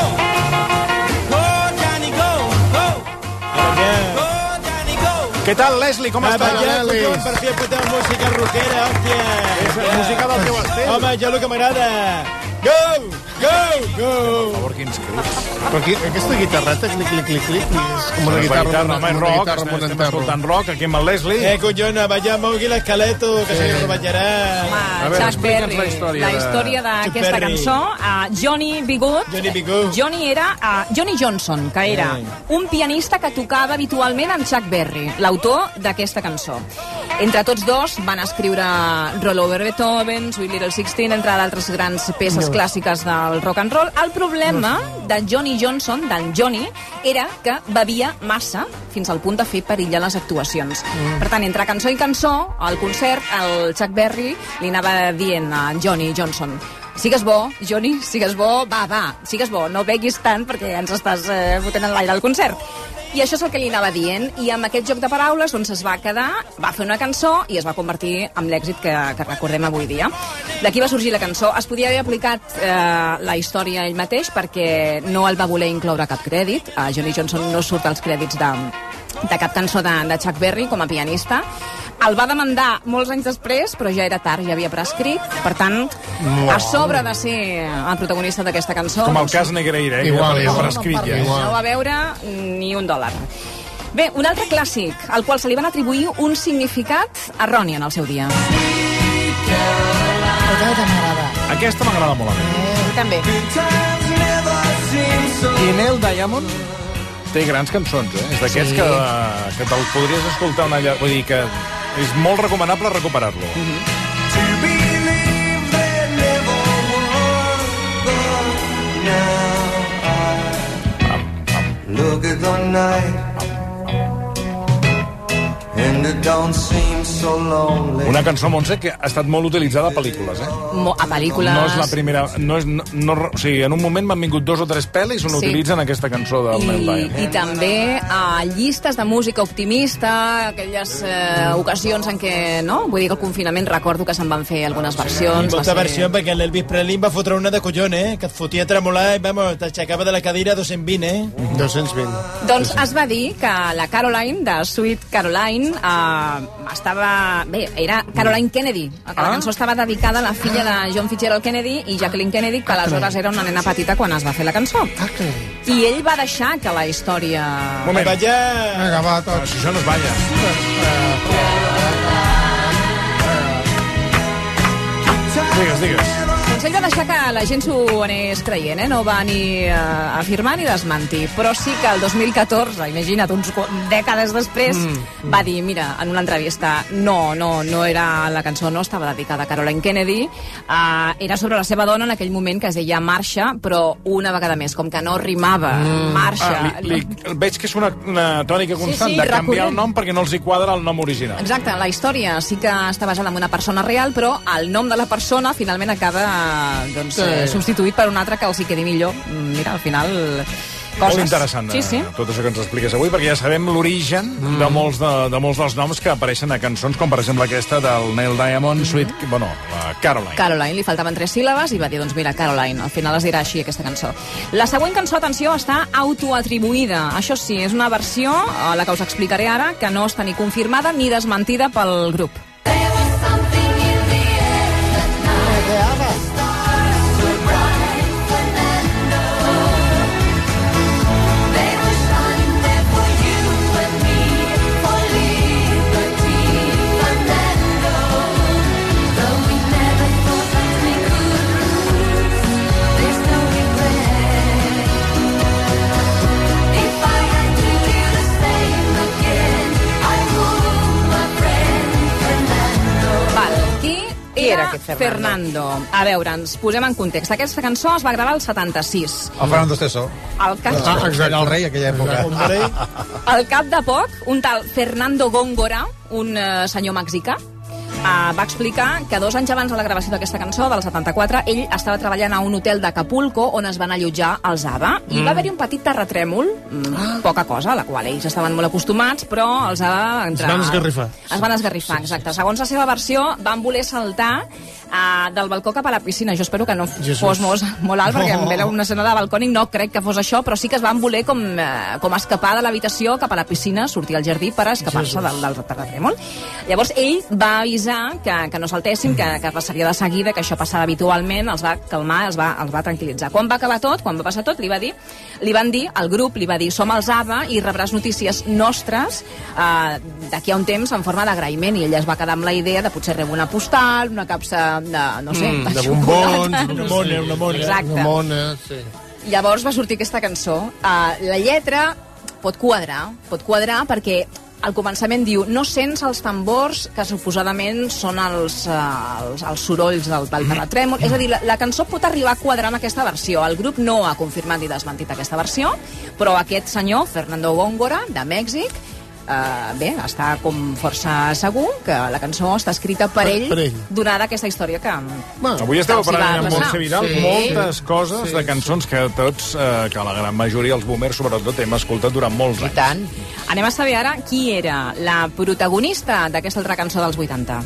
Go, Johnny, go, go! Go, Johnny, go! Què tal, Leslie? Com Ah, estàs? vaya, collons, per fi he portat música rockera, hòstia. És música del teu estil. Home, jo el que m'agrada. Go, go, go. Per favor, quins crits. Però aquí, aquesta guitarreta, clic, clic, clic, clic, és com una guitarra, guitarra, amb home, una rock, guitarra amb un estem enterro. escoltant rock aquí amb el Leslie. Eh, collona, vaya, mogui l'esqueleto, que se li roballarà. Home, A veure, Chuck explica'ns Berry, la història la de- història d'aquesta Chuck Berry. cançó. Uh, Johnny B. Good. Johnny B. Good. Johnny era uh, Johnny Johnson, que era Eh. un pianista que tocava habitualment amb Chuck Berry, l'autor d'aquesta cançó. Entre tots dos van escriure Roll Over Beethoven, Sweet Little Sixteen, entre d'altres grans peces clàssiques del rock and roll. El problema de Johnny Johnson, del Johnny, era que bevia massa fins al punt de fer perillar les actuacions. Mm. Per tant, entre cançó i cançó, al concert, el Chuck Berry li anava dient a Johnny Johnson: sigues bo, Johnny, sigues bo, va, va, sigues bo, no beguis tant perquè ens estàs eh, fotent en l'aire al concert. I això és el que li anava dient, i amb aquest joc de paraules doncs es va quedar, va fer una cançó i es va convertir en l'èxit que, que recordem avui dia. D'aquí va sorgir la cançó. Es podia haver aplicat eh, la història ell mateix perquè no el va voler incloure cap crèdit. A Johnny Johnson no surt als crèdits de, de cap cançó de, de Chuck Berry com a pianista. El va demandar molts anys després, però ja era tard, ja havia prescrit. Per tant, a sobre de ser el protagonista d'aquesta cançó... Com el cas Negreira, eh? Igual, que ja igual. prescrit, ja. No va veure ni un dòlar. Bé, un altre clàssic, al qual se li van atribuir un significat erroni en el seu dia. Aquesta m'agrada molt a mi. També. I Neil Diamond té grans cançons, eh? És d'aquests Sí. que, que te'l podries escoltar una llarga... Vull dir que és molt recomanable recuperar-lo. Look at the night, and it don't seem so lonely. Una cançó, Montse, que ha estat molt utilitzada a pel·lícules, eh? Mo a pel·lícules... No és la primera... No és, no, no, o sigui, en un moment m'han vingut dos o tres pel·lis on Sí. utilitzen aquesta cançó del Neil I, Diamond. I també a llistes de música optimista, aquelles eh, ocasions en què, no? Vull dir que el confinament recordo que se'n van fer algunes versions. Molta va ser- versió, perquè l'Elvis Presley va fotre una de collon, eh? Que et fotia a tremolar i, vamos, t'aixecava de la cadira dos-cents vint, eh? dos-cents vint. Doncs es va dir que la Caroline, de Sweet Caroline, eh, estava... Bé, era Caroline Kennedy, que la Ah. cançó estava dedicada a la filla de John Fitzgerald Kennedy i Jacqueline Kennedy, que aleshores era una nena petita quan es va fer la cançó. I ell va deixar que la història... Moment. Vaja... Vinga, va, Ah, tots. si això no es balla. Digues, digues. Doncs ell va deixar que la gent s'ho anés creient, eh? No va ni eh, afirmar ni desmentir. Però sí que el dos mil catorze, imagina't, uns dècades després, mm. va dir, mira, en una entrevista, no, no, no era la cançó, no estava dedicada a Caroline Kennedy, uh, era sobre la seva dona en aquell moment que es deia Marsha, però una vegada més, com que no rimava, mm. Marsha. Ah, li, li, veig que és una, una tònica constant sí, sí, de canviar recurrent. el nom perquè no els hi quadra el nom original. Exacte, la història sí que està basada en una persona real, però el nom de la persona finalment acaba doncs, sí. substituït per un altre que els hi quedi millor. Mira, al final... Coses. Molt interessant sí, sí. tot això que ens expliques avui, perquè ja sabem l'origen mm. de, molts de, de molts dels noms que apareixen a cançons, com per exemple aquesta del Neil Diamond, mm. Sweet, bueno, la Caroline. Caroline, li faltaven tres síl·labes i va dir, doncs mira, Caroline, al final es dirà així aquesta cançó. La següent cançó, atenció, està autoatribuïda. Això sí, és una versió, la que us explicaré ara, que no està ni confirmada ni desmentida pel grup. Era Fernando. Fernando. A veure, ens posem en context. Aquesta cançó es va gravar al setanta-sis. El Fernando Esteso. El cap... Ah, exacte, el rei aquella època. Al cap de poc, un tal Fernando Góngora, un uh, senyor mexicà, Uh, va explicar que dos anys abans de la gravació d'aquesta cançó, del setanta-quatre, ell estava treballant a un hotel d'Acapulco on es van allotjar els ABBA, i mm. va haver-hi un petit terratrèmol, mm, ah. poca cosa, a la qual ells estaven molt acostumats, però els ABBA... Entre... Es van esgarrifar. Es van esgarrifar, exacte. Segons la seva versió, van voler saltar uh, del balcó cap a la piscina. Jo espero que no Jesús. fos molt, molt alt, perquè oh. era una escena de balcònic, no crec que fos això, però sí que es van voler com, uh, com escapar de l'habitació cap a la piscina, sortir al jardí per escapar-se del, del terratrèmol. Llavors ell va avisar que, que no saltessin, que, que passaria de seguida, que això passava habitualment, els va calmar, els va, els va tranquil·litzar. Quan va acabar tot, quan va passar tot, li va dir, li van dir, el grup li va dir, som els ABBA i rebràs notícies nostres eh, d'aquí a un temps en forma d'agraïment, i ell es va quedar amb la idea de potser rebre una postal, una capsa de, no sé, mm, de bombons, una mona, una mona. Exacte. Una mona, sí. Llavors va sortir aquesta cançó. Uh, la lletra pot quadrar, pot quadrar perquè al començament diu, no sents els tambors que suposadament són els, uh, els, els sorolls del, del terratrèmol. És a dir, la, la cançó pot arribar a quadrar amb aquesta versió. El grup no ha confirmat ni desmentit aquesta versió, però aquest senyor, Fernando Góngora, de Mèxic, Uh, bé, està com força segur que la cançó està escrita per, per ell, per ell, donada aquesta història que... Bueno, avui esteu parlant amb Montse Vidal sí. moltes coses sí. de cançons que tots, uh, que la gran majoria, els boomers sobretot, hem escoltat durant molts anys. I tant. Anem a saber ara qui era la protagonista d'aquesta altra cançó dels vuitanta.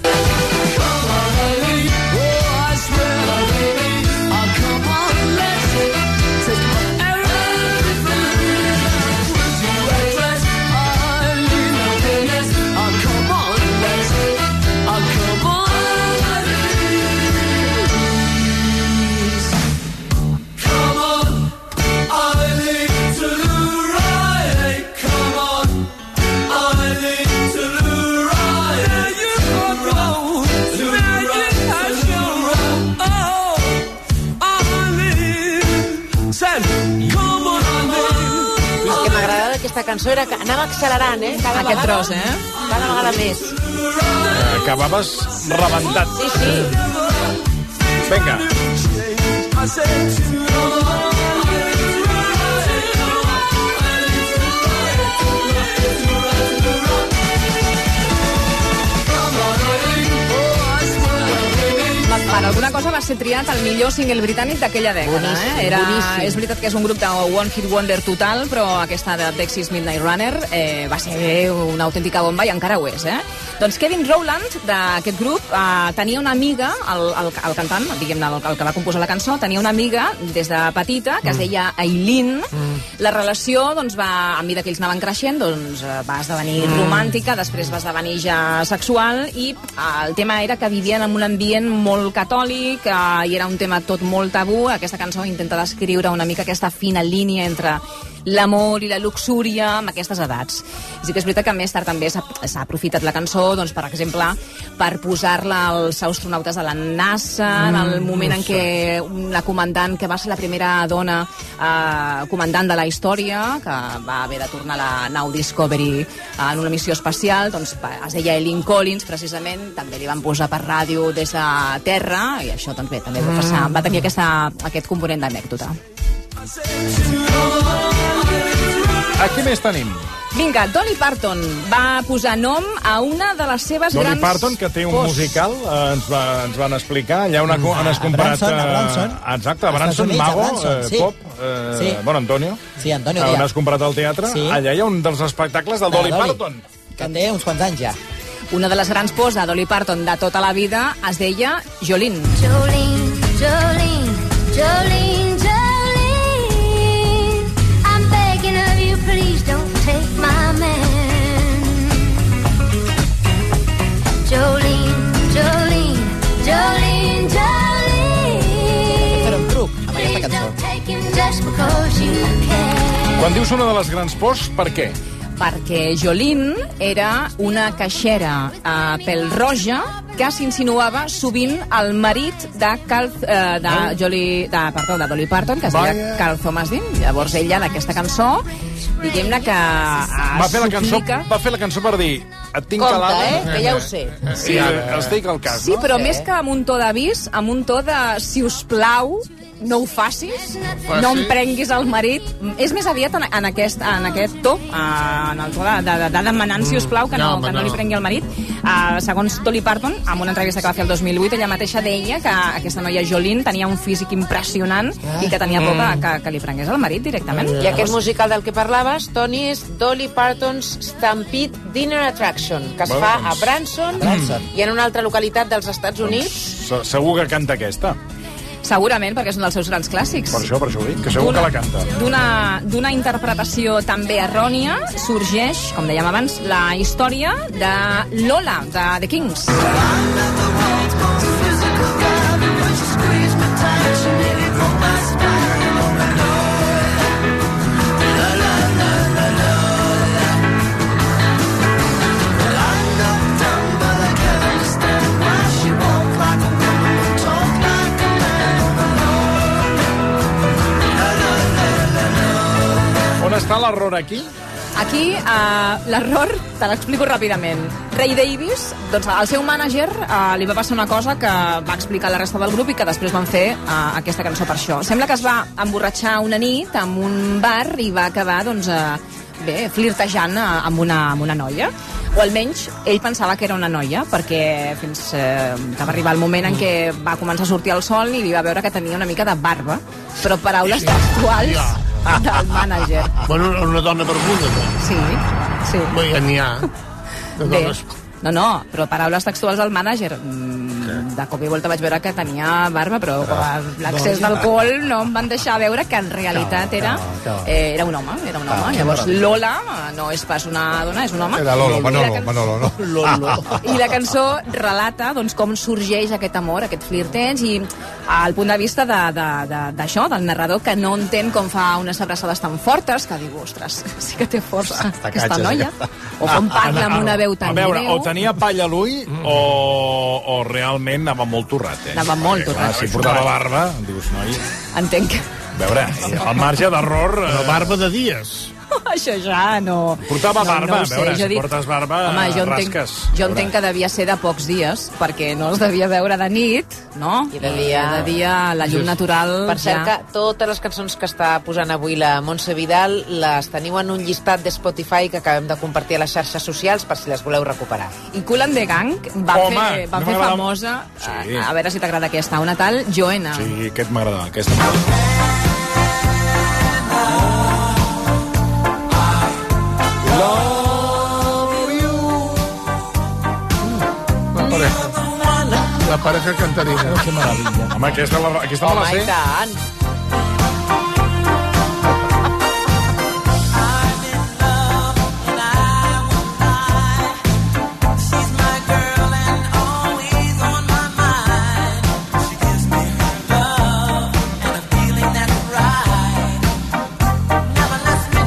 Aquesta cançó era que anava accelerant, eh? Cada Aquest vegada, tros, eh? Cada vegada més. Acabaves rebentat. Sí, sí. Vinga. Per alguna cosa va ser triat el millor single britànic d'aquella dècada. Eh? Era, és veritat que és un grup de One Hit Wonder total, però aquesta de Dexys Midnight Runner eh, va ser una autèntica bomba i encara ho és. Eh? Doncs Kevin Rowland, d'aquest grup, eh, tenia una amiga, el, el, el cantant, diguem-ne, el, el que va composar la cançó, tenia una amiga des de petita que es deia Eileen. Mm. La relació, doncs, va, a mesura que ells anaven creixent, doncs, va esdevenir mm. romàntica, després va esdevenir ja sexual, i eh, el tema era que vivien en un ambient molt catòlic, eh, i era un tema tot molt tabú. Aquesta cançó intenta descriure una mica aquesta fina línia entre l'amor i la luxúria amb aquestes edats. Sí que és veritat que més tard també s'ha aprofitat la cançó, doncs, per exemple, per posar-la als astronautes de la NASA, en el moment en què la comandant, que va ser la primera dona eh, comandant de la història, que va haver de tornar a la nau Discovery en una missió espacial, doncs es deia Eileen Collins, precisament, també li van posar per ràdio des de Terra, i això doncs, bé, també va, passar, va tenir aquesta, aquest component d'anècdota. Aquí més tenim. Vinga, Dolly Parton va posar nom a una de les seves Dolly grans... Parton, que té un posts. musical, eh, ens, va, ens van explicar, allà on, on has comparat... Branson, a Branson. Eh, exacte, a Branson, Units, a Mago, Branson, eh, sí. Pop, eh, Sí. bueno, Antonio, Sí, Antonio on Díaz. has comparat al teatre, Sí. allà hi ha un dels espectacles de De Dolly Dolly. Parton. Que en deia uns quants anys ja. Una de les grans pors de Dolly Parton de tota la vida es deia Jolene. Jolene, Jolene, Jolene, Jolene, I'm begging of you, please don't take my man. Jolene, Jolene, Jolene, Jolene, Era un truc, amb aquesta please cançó. don't take him just because you can. Quan dius una de les grans pors, per què? Perquè Jolene era una caixera eh, pèl-roja que s'insinuava sovint al marit de, Carl, eh, de, Jolie, de, perdó, de Dolly Parton, que es deia Vaya. Carl Thomas Dean. Llavors ella, d'aquesta cançó, diguem-ne que eh, Va fer, la cançó, suplica... va fer la cançó per dir et tinc Compte, calada... eh, que ja ho sé. Sí, estic al cas, Sí, no? però més que amb un to d'avís, amb un to de, si us plau, no ho facis, no em prenguis el marit. És més aviat en, en, aquest, en aquest to, en el to de, de, de demanant, si us plau, que no, No, que no, no. li prengui el marit. Uh, segons Dolly Parton, en una entrevista que va fer el dos mil vuit, ella mateixa deia que aquesta noia Jolene tenia un físic impressionant i que tenia por que, que, que li prengués el marit directament. I aquest musical del que parlaves, Toni, és Dolly Parton's Stampede Dinner Attraction, que es Bueno, fa a doncs- Branson, Branson. i en una altra localitat dels Estats Units. Se- Segur que canta aquesta. Segurament, perquè és un dels seus grans clàssics. Per això, per això ho dic, que segur que la canta. D'una d'una interpretació també errònia sorgeix, com dèiem abans, la història de Lola, de The Kings. On està l'error aquí? Aquí, uh, l'error, te l'explico ràpidament. Ray Davies, doncs al seu mànager uh, li va passar una cosa que va explicar a la resta del grup i que després van fer uh, aquesta cançó per això. Sembla que es va emborratxar una nit en un bar i va acabar, doncs, uh, bé, flirtejant uh, amb, una, amb una noia. O almenys ell pensava que era una noia, perquè fins eh, que va arribar el moment en què va començar a sortir el sol i li va veure que tenia una mica de barba, però paraules textuals del mànager. Bueno, una dona barbuda, no? Sí, sí. Bé, ja n'hi ha. De Bé, dones... no, no, però paraules textuals del mànager. Mm, de cop i volta vaig veure que tenia barba, però l'accés d'alcohol no em van deixar veure que en realitat era, eh, era un home. Era un home. Llavors, Lola no és pas una dona, és un home. Era Lolo, I la Manolo, can- Manolo, no? Lolo. I la cançó relata doncs, com sorgeix aquest amor, aquest flirteig, i al punt de vista d'això, de, de, d'això, del narrador, que no entén com fa unes abraçades tan fortes, que diu, ostres, sí que té força aquesta catxa, noia. aquesta. O com parla amb una veu tan A veure, greu. o tenia palla a l'ull o, o realment anava molt torrat, eh? Anava molt Perquè, clar, torrat. si portava barba, dius, noi... Entenc que... A veure, al marge d'error... Però barba de dies. Això ja no... Portava barba, no, no ho a veure, jo si portes barba, home, jo entenc, rasques. jo entenc que devia ser de pocs dies, perquè no es devia veure de nit, no? I de dia... De dia la llum natural... Per cert, ja... que totes les cançons que està posant avui la Montse Vidal les teniu en un llistat de Spotify que acabem de compartir a les xarxes socials per si les voleu recuperar. I Kool and the Gang va Home, fer, va no fer m'agrada- famosa, Sí. a, a veure si t'agrada aquesta, una tal Joena. Sí, aquest m'agrada, aquesta m'agrada. La pareja. La pareja cantarina. Que meravella. Home, aquesta, la, aquesta me la Home, sé. i tant! Never lets me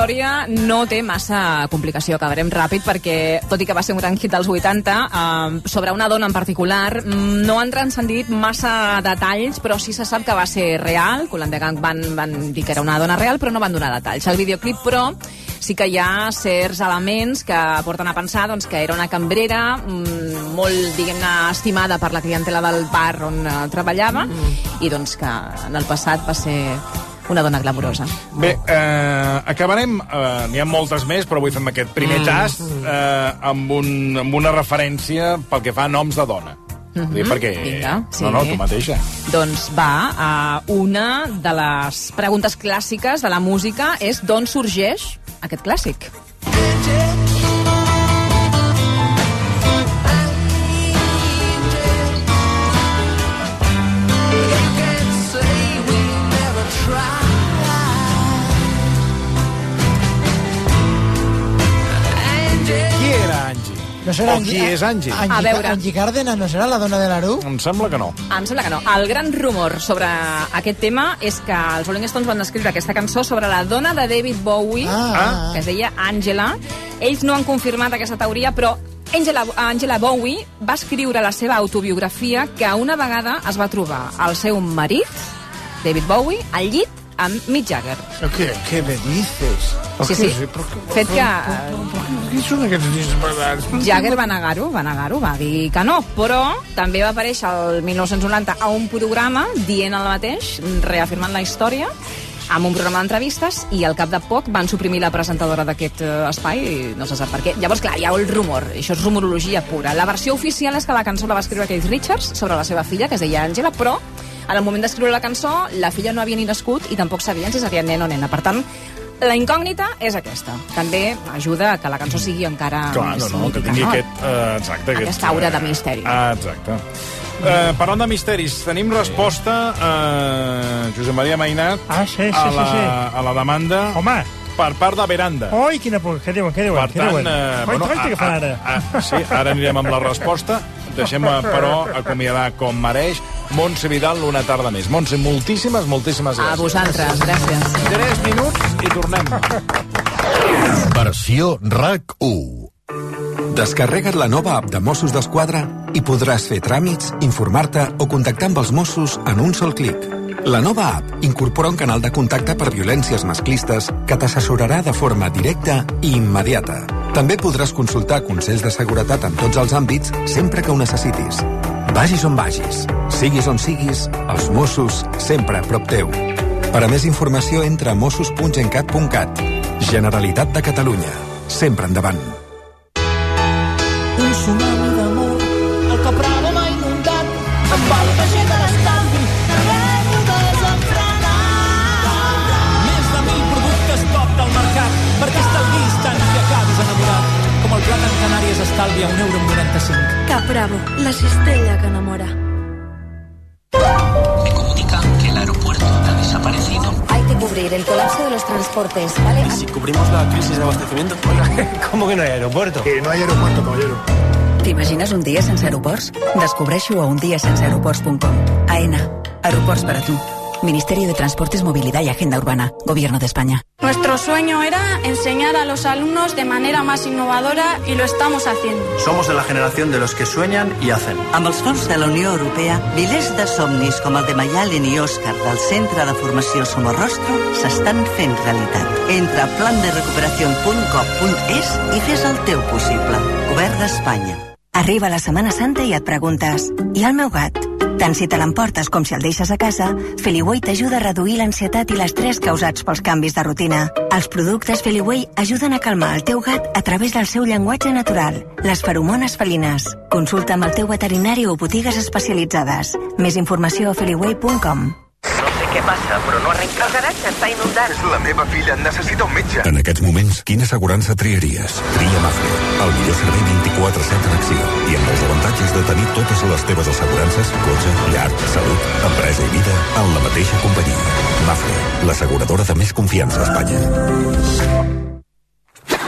història no té massa complicació, acabarem ràpid, perquè, tot i que va ser un gran hit dels vuitanta, eh, sobre una dona en particular, no han transcendit massa detalls, però sí se sap que va ser real. Kool and the Gang van, van dir que era una dona real, però no van donar detalls. El videoclip, però, sí que hi ha certs elements que porten a pensar doncs, que era una cambrera mmm, molt, diguem-ne, estimada per la clientela del bar on uh, treballava, mm. i doncs que en el passat va ser una dona glamurosa. Bé, eh, acabarem, eh, n'hi ha moltes més, però avui fem aquest primer mm. tast eh, amb, un, amb una referència pel que fa a noms de dona. Mm-hmm. Dir, perquè... Vinga, sí. No, no, tu mateixa. Doncs va, uh, una de les preguntes clàssiques de la música és d'on sorgeix aquest clàssic? No serà o qui Angie, és Angie? Angie, A veure. Angie Cárdenas, no serà la dona de l'Aru? Em sembla que no. Em sembla que no. El gran rumor sobre aquest tema és que els Rolling Stones van escriure aquesta cançó sobre la dona de David Bowie, ah. que es deia Angela. Ells no han confirmat aquesta teoria, però Angela, Angela Bowie va escriure la seva autobiografia que una vegada es va trobar el seu marit, David Bowie, al llit amb Mick Jagger. ¿Qué? ¿Qué me dices? Sí, sí. Fet que... Qui són aquests disbarats? Jagger va negar-ho, va negar-ho, va dir que no, però també va aparèixer el mil nou-cents noranta a un programa dient el mateix, reafirmant la història, amb un programa d'entrevistes, i al cap de poc van suprimir la presentadora d'aquest uh, espai i no se sap per què. Llavors, clar, hi ha el rumor, això és rumorologia pura. La versió oficial és que la cançó la va escriure Keith Richards sobre la seva filla, que es deia Angela, però en el moment d'escriure la cançó la filla no havia ni nascut i tampoc sabien si seria nen o nena. Per tant, la incògnita és aquesta. També ajuda a que la cançó sigui encara Clar, més no, no, que tingui aquest, uh, exacte, aquest, aquesta aura de misteri. Ah, exacte. Uh, parlant de misteris, tenim resposta a uh, Josep Maria Mainat ah, sí, sí, a, la, sí, sí. a la demanda Home. per part de Veranda. Oi, quina por, què diuen, què diuen? Per què tant, diuen? uh, bueno, bueno, què fan ara? A, a, sí, ara anirem amb la resposta. Deixem, però, acomiadar com mereix Montse Vidal una tarda més. Montse, moltíssimes, moltíssimes gràcies. A vosaltres, gràcies. Tres minuts i tornem. Versió RAC u. Descarrega't la nova app de Mossos d'Esquadra i podràs fer tràmits, informar-te o contactar amb els Mossos en un sol clic. La nova app incorpora un canal de contacte per violències masclistes que t'assessorarà de forma directa i immediata. També podràs consultar consells de seguretat en tots els àmbits sempre que ho necessitis. Vagis on vagis, siguis on siguis, els Mossos sempre a prop teu. Per a més informació entra a mossos punt gencat punt cat. Generalitat de Catalunya. Sempre endavant. Un tsunami d'amor, el que Prado m'ha inundat, amb el vaixell de l'estalvi, carrego desenfrenat. Més de mil productes top del mercat, perquè estalvis tant que acabis enamorat, com el plat en Canàries estalvi a un euro amb noranta-cinc. Capravo, la cistella que enamora. Me comunican que el aeropuerto ha desaparecido. Hay que cubrir el colapso de los transportes, ¿vale? ¿Y si cubrimos la crisis de abastecimiento? ¿Cómo que no hay aeropuerto? Que no hay aeropuerto, caballero. T'imagines un dia sense aeroports? Descobreixo a un dia sense aeroports punt com. AENA, aeroports para tu. Ministerio de Transportes, Movilidad y Agenda Urbana. Gobierno de España. Nuestro sueño era enseñar a los alumnos de manera más innovadora y lo estamos haciendo. Somos de la generación de los que sueñan i hacen. Amb els fons de la Unió Europea, milers de somnis com el de Mayalen i Òscar del Centre de Formació Somorrostro s'estan fent realitat. Entra a plan de recuperación punt gov punt es i fes el teu possible. Govern d'Espanya. Arriba la Setmana Santa i et preguntes, i el meu gat? Tant si te l'emportes com si el deixes a casa, Feliway t'ajuda a reduir l'ansietat i l'estrès causats pels canvis de rutina. Els productes Feliway ajuden a calmar el teu gat a través del seu llenguatge natural, les feromones felines. Consulta amb el teu veterinari o botigues especialitzades. Més informació a feliway punt com. No sé què passa, però no arrenca. El garatge està inundat. La meva filla necessita un metge. En aquests moments, quina assegurança triaries? Tria Mafre, el millor servei vint-i-quatre set en acció. I amb els avantatges de tenir totes les teves assegurances, cotxe, llar, salut, empresa i vida, en la mateixa companyia. Mafre, l'asseguradora de més confiança a Espanya.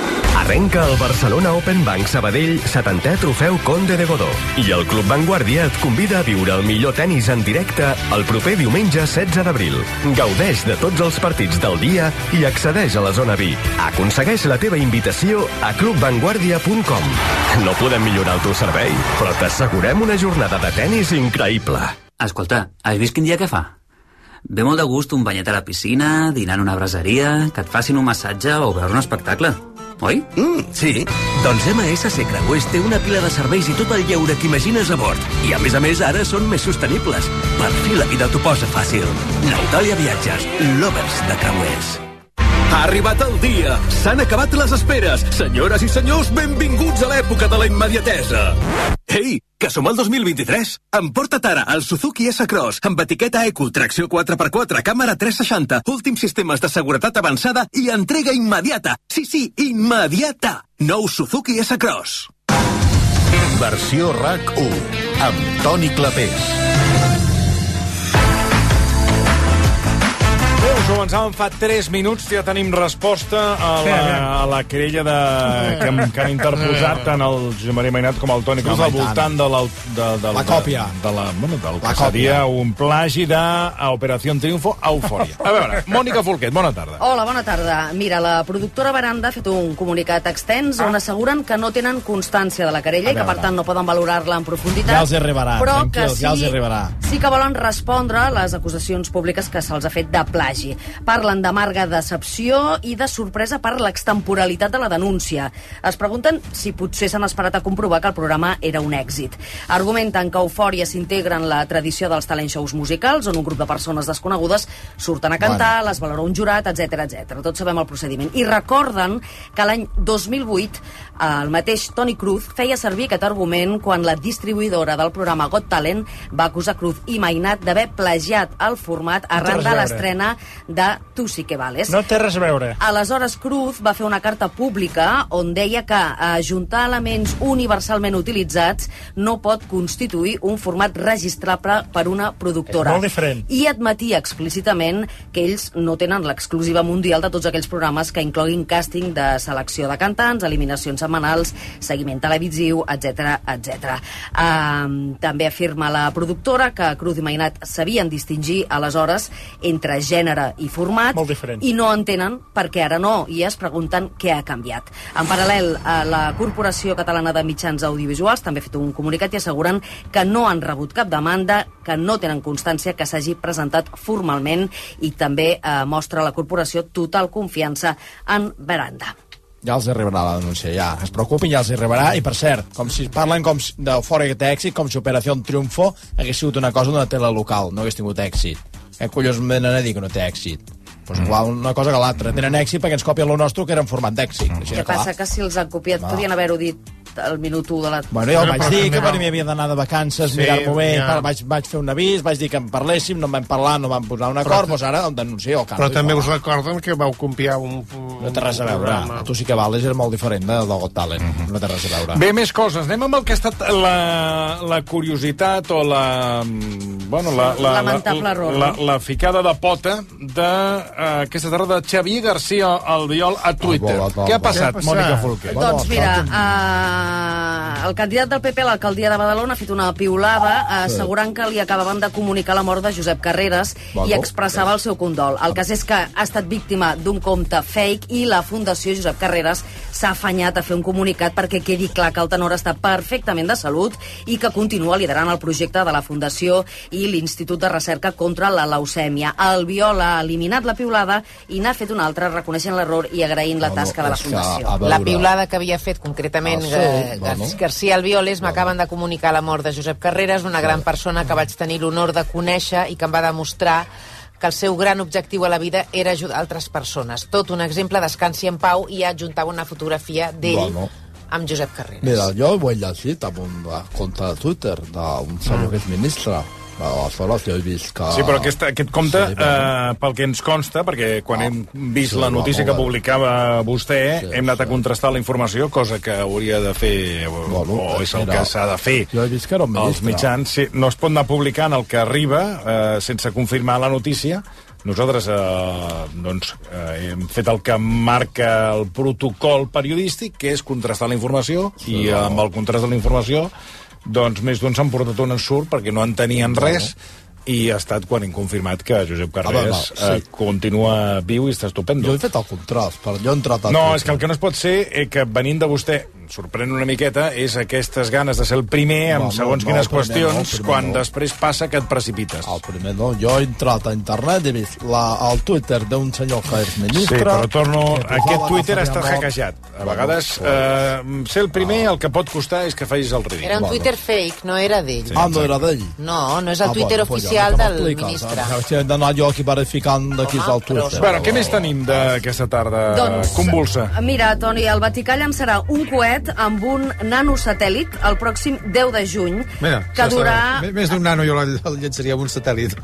Arrenca el Barcelona Open Bank Sabadell setantè trofeu Conde de Godó i el Club Vanguardia et convida a viure el millor tennis en directe el proper diumenge setze d'abril. Gaudeix de tots els partits del dia i accedeix a la zona V I P. Aconsegueix la teva invitació a club vanguardia punt com. No podem millorar el teu servei, però t'assegurem una jornada de tennis increïble. Escolta, has vist quin dia que fa? Ve molt de gust un banyet a la piscina, dinar en una braseria, que et facin un massatge o veure un espectacle. Oi? Mm, sí. Doncs M S C Creuers té una pila de serveis i tot el lleure que imagines a bord. I a més a més ara són més sostenibles. Per fi la vida t'ho posa fàcil. Nautalia Viatges, lovers de creuers. Ha arribat el dia! S'han acabat les esperes! Senyores i senyors, benvinguts a l'època de la immediatesa! Ei, que som al dos mil vint-i-tres! Emporta't ara el Suzuki S-Cross amb etiqueta Eco, tracció quatre per quatre, càmera tres seixanta, últims sistemes de seguretat avançada i entrega immediata! Sí, sí, immediata! Nou Suzuki S-Cross. Versió RAC u, amb Toni Clapés. Bé, us ho avançàvem fa tres minuts, ja tenim resposta a la, a la querella de, que, hem, que han interposat tant el Josep Maria Mainat com el Toni Cruz al voltant de la, de, de, la còpia. De, de la, bueno, del la que seria un plagi d'Operació Triunfo a Eufòria. A veure, Mònica Folquet, bona tarda. Hola, bona tarda. Mira, la productora Veranda ha fet un comunicat extens ah. on asseguren que no tenen constància de la querella i que, per tant, no poden valorar-la en profunditat. Ja els arribarà, però tranquils, sí, ja els arribarà. Sí que volen respondre a les acusacions públiques que se'ls ha fet de plagi. Parlen d'amarga decepció i de sorpresa per l'extemporalitat de la denúncia. Es pregunten si potser s'han esperat a comprovar que el programa era un èxit. Argumenten que Eufòria s'integra en la tradició dels talent shows musicals, on un grup de persones desconegudes surten a cantar, bueno. les valora un jurat, etcètera, etcètera. Tots sabem el procediment. I recorden que l'any dos mil vuit el mateix Toni Cruz feia servir aquest argument quan la distribuïdora del programa Got Talent va acusar Cruz i Mainat d'haver plagiat el format arran de l'estrena de Tu sí que vales. No té res a veure. Aleshores, Cruz va fer una carta pública on deia que ajuntar elements universalment utilitzats no pot constituir un format registrable per una productora. És molt diferent. I admetia explícitament que ells no tenen l'exclusiva mundial de tots aquells programes que incloguin càsting de selecció de cantants, eliminacions setmanals, seguiment televisiu, etcètera, etcètera. Um, també afirma la productora que Cruz i Mainat sabien distingir aleshores entre gènere i format i no entenen per què ara no i es pregunten què ha canviat. En paral·lel, la Corporació Catalana de Mitjans Audiovisuals també ha fet un comunicat i asseguren que no han rebut cap demanda, que no tenen constància que s'hagi presentat formalment i també eh, mostra la corporació total confiança en Veranda. Ja els arribarà la denúncia, ja. Es preocupin, ja els arribarà. I, per cert, com si parlen com d'Eufòria que té èxit, com si Operació Triunfo hagués sigut una cosa d'una tele local, no hagués tingut èxit. Què collons em venen a dir que no té èxit? Pues igual una cosa que l'altra. Tenen èxit perquè ens copien lo nostre, que era en format d'èxit. Què passa? Que si els han copiat, podien haver-ho dit al minut u de la... Bueno, jo vaig dir que m'hi havia d'anar de vacances, sí, mirar-m'ho bé, ja. vaig, vaig fer un avís, vaig dir que en parléssim, no en vam parlar, no vam posar un acord, doncs ara em denuncio. Però també us recorden que vau copiar un... No té res a veure. Tu sí que vales, era molt diferent de, de Got Talent. Uh -huh. No té res a veure. Bé, més coses. Anem amb el que ha estat la, la curiositat o la... Bueno, la, la, lamentable error. La, la, la ficada de pota d'aquesta uh, tarda de Xavier García Albiol a Twitter. Oh, Què ha passat, Mònica Folquet? Doncs mira, uh, el candidat del P P a l'alcaldia de Badalona ha fet una piulada uh, assegurant que li acabaven de comunicar la mort de Josep Carreras i expressava el seu condol. El cas és que ha estat víctima d'un compte fake i la Fundació Josep Carreras s'ha afanyat a fer un comunicat perquè quedi clar que el tenor està perfectament de salut i que continua liderant el projecte de la Fundació i l'Institut de Recerca contra la Leucèmia. Albiol ha eliminat la piulada i n'ha fet una altra reconeixent l'error i agraint la tasca de la Fundació. La piulada que havia fet concretament ah, sí, García Albiol és m'acaben de comunicar la mort de Josep Carreras, una gran persona que vaig tenir l'honor de conèixer i que em va demostrar que el seu gran objectiu a la vida era ajudar altres persones. Tot un exemple, descansi en pau, i adjuntava una fotografia d'ell bueno. amb Josep Carreras. Mira, jo ho he llegit amb un compte de Twitter d'un senyor mm. que és ministre. Aleshores, jo he vist que... Sí, però aquest, aquest compte, sí, bueno. eh, pel que ens consta, perquè quan ah, hem vist sí, la notícia bueno, que publicava vostè, sí, hem anat sí. a contrastar la informació, cosa que hauria de fer, bueno, o és el que s'ha de fer. Jo he vist que era un ministre. Els mitjans, sí, no es pot anar publicant el que arriba, eh, sense confirmar la notícia, Nosaltres eh, doncs, eh, hem fet el que marca el protocol periodístic, que és contrastar la informació, sí, i amb el contrast de la informació doncs més d'un s'han portat un ensurt perquè no en tenien res, i ha estat quan hem confirmat que Josep Carreras ah, sí. eh, continua viu i està estupendo. Jo he fet el contrast, però jo he entrat... No, és que el que no es pot ser, eh, que venint de vostè, sorprèn una miqueta, és aquestes ganes de ser el primer amb no, segons no, quines no, qüestions, no, quan no. després passa que et precipites. El primer no, jo he entrat a internet i he vist la, el Twitter d'un senyor que és ministre... Sí, però torno... Aquest Twitter està hackejat. A vegades, eh, ser el primer el que pot costar és que facis el ridícul. Era un Twitter fake, no era d'ell. Ah, no era d'ell? No, no és el Twitter oficial del ministre. He d'anar jo aquí verificant de qui és el Twitter. Bueno, què més tenim d'aquesta tarda doncs, convulsa? Mira, Toni, el Vaticà llançarà un coet amb un nanosatèl·lit el pròxim deu de juny, Mira, que durà... Més d'un nano jo el llançaria amb un satèl·lit.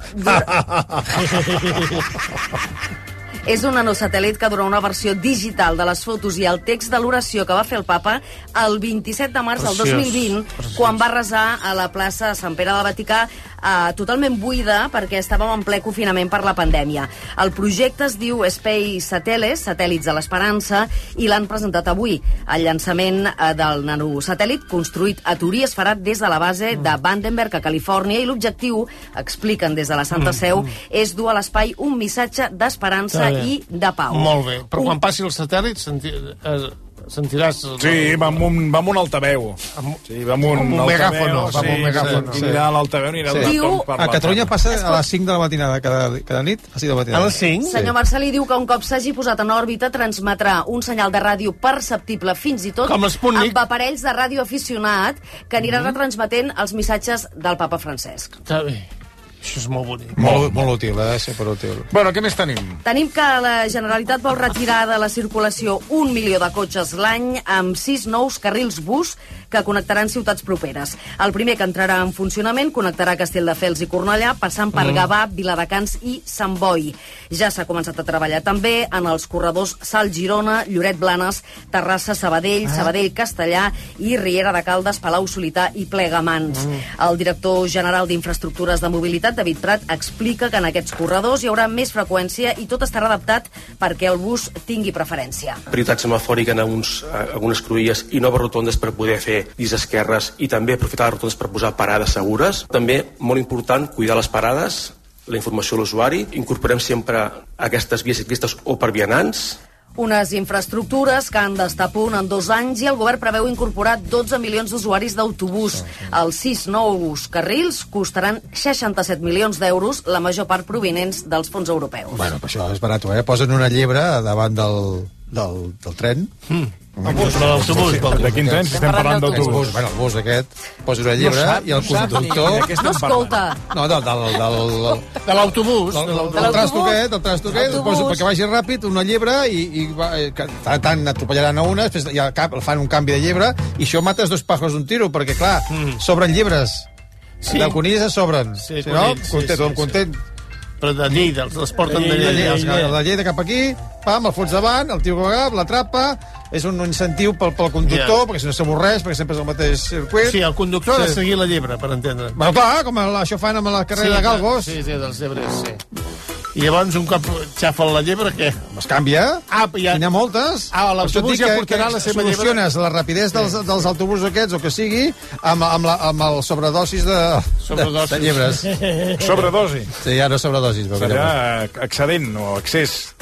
És un nanosatèl·lit que durà una versió digital de les fotos i el text de l'oració que va fer el papa el vint-i-set de març del dos mil vint, preciós. Quan va resar a la plaça Sant Pere del Vaticà, eh, totalment buida perquè estàvem en ple confinament per la pandèmia. El projecte es diu Space Satellites, Satèl·lits de l'Esperança, i l'han presentat avui. El llançament eh, del nanosatèl·lit, construït a Turí, es farà des de la base de Vandenberg, a Califòrnia, i l'objectiu, expliquen des de la Santa Seu, és dur a l'espai un missatge d'esperança i de pau. Molt bé, però quan passi el satèl·lit senti, eh, sentiràs... Sí, va amb un, va amb un altaveu. Sí, va amb un, un megàfono. Va amb un megàfono. Sí, anirà a l'altaveu, anirà sí. Diu, a Catalunya passa a les cinc de la matinada cada, cada nit, a cinc de la matinada. A les cinc? Senyor Marcelí diu que un cop s'hagi posat en òrbita transmetrà un senyal de ràdio perceptible fins i tot amb aparells de ràdio aficionat que anirà mm. retransmetent els missatges del papa Francesc. Està bé. Això és molt bonic. Molt, molt útil, eh? Superútil. Bueno, què més tenim? Tenim que la Generalitat vol retirar de la circulació un milió de cotxes l'any amb sis nous carrils bus que connectaran ciutats properes. El primer que entrarà en funcionament connectarà Castelldefels i Cornellà, passant per mm. Gavà, Viladecans i Sant Boi. Ja s'ha començat a treballar també en els corredors Salt-Girona, Lloret-Blanes, Terrassa-Sabadell, ah. Sabadell-Castellà i Riera de Caldes, Palau-Solità i Plegamans. Mm. El director general d'Infraestructures de Mobilitat, David Prat, explica que en aquests corredors hi haurà més freqüència i tot estarà adaptat perquè el bus tingui preferència. Prioritat semafòrica en alguns, algunes cruïlles i noves rotondes per poder fer llis esquerres i també aprofitar les rotondes per posar parades segures. També, molt important, cuidar les parades, la informació a l'usuari. Incorporem sempre aquestes vies ciclistes o per vianants. Unes infraestructures que han d'estar a punt en dos anys i el govern preveu incorporar dotze milions d'usuaris d'autobús. Els sis nous carrils costaran seixanta-set milions d'euros, la major part provinents dels fons europeus. Bueno, però això és barat, eh? Posen una llebre davant del, del, del tren. Mm. El bus, l'autobús. De quin tren? Estem parlant d'autobús. Bueno, el bus aquest, posa una llebre no i el conductor... No escolta. No, del, del, del, de l'autobús. Del, del, del trastoquet, el trastoquet, posa, perquè vagi ràpid, una llebre i, i va, tant, tant atropellaran a una, després ja fan un canvi de llebre i això mates dos pájaros d'un tiro, perquè clar, mm. sobren llibres. Sí. De conills es sobren. Sí, si no, content, sí, sí, content. Sí. Però de Lleida, els, els porten de Lleida. De Lleida cap aquí, pam, el fots davant, el tio que va, l'atrapa, és un incentiu pel, pel conductor, yeah. perquè si no s'avorreix, perquè sempre és el mateix circuit. Sí, el conductor sí. ha de seguir la llebre, per entendre. Bueno, clar, com això fan amb la carrera sí, de Galgos. Sí, sí, dels llebres, sí. I llavors, un cop xafen la llebre, què? Es canvia. Ah, ja... N'hi ha moltes. Ah, l'autobús ja portarà la seva llebre. Soluciones la rapidesa dels, sí. dels autobusos aquests, o que sigui, amb, amb, la, amb el sobredosis de, sobredosis. de, de llebres. Sobredosi. Sí, ja no sobredosis. Serà excedent o excés.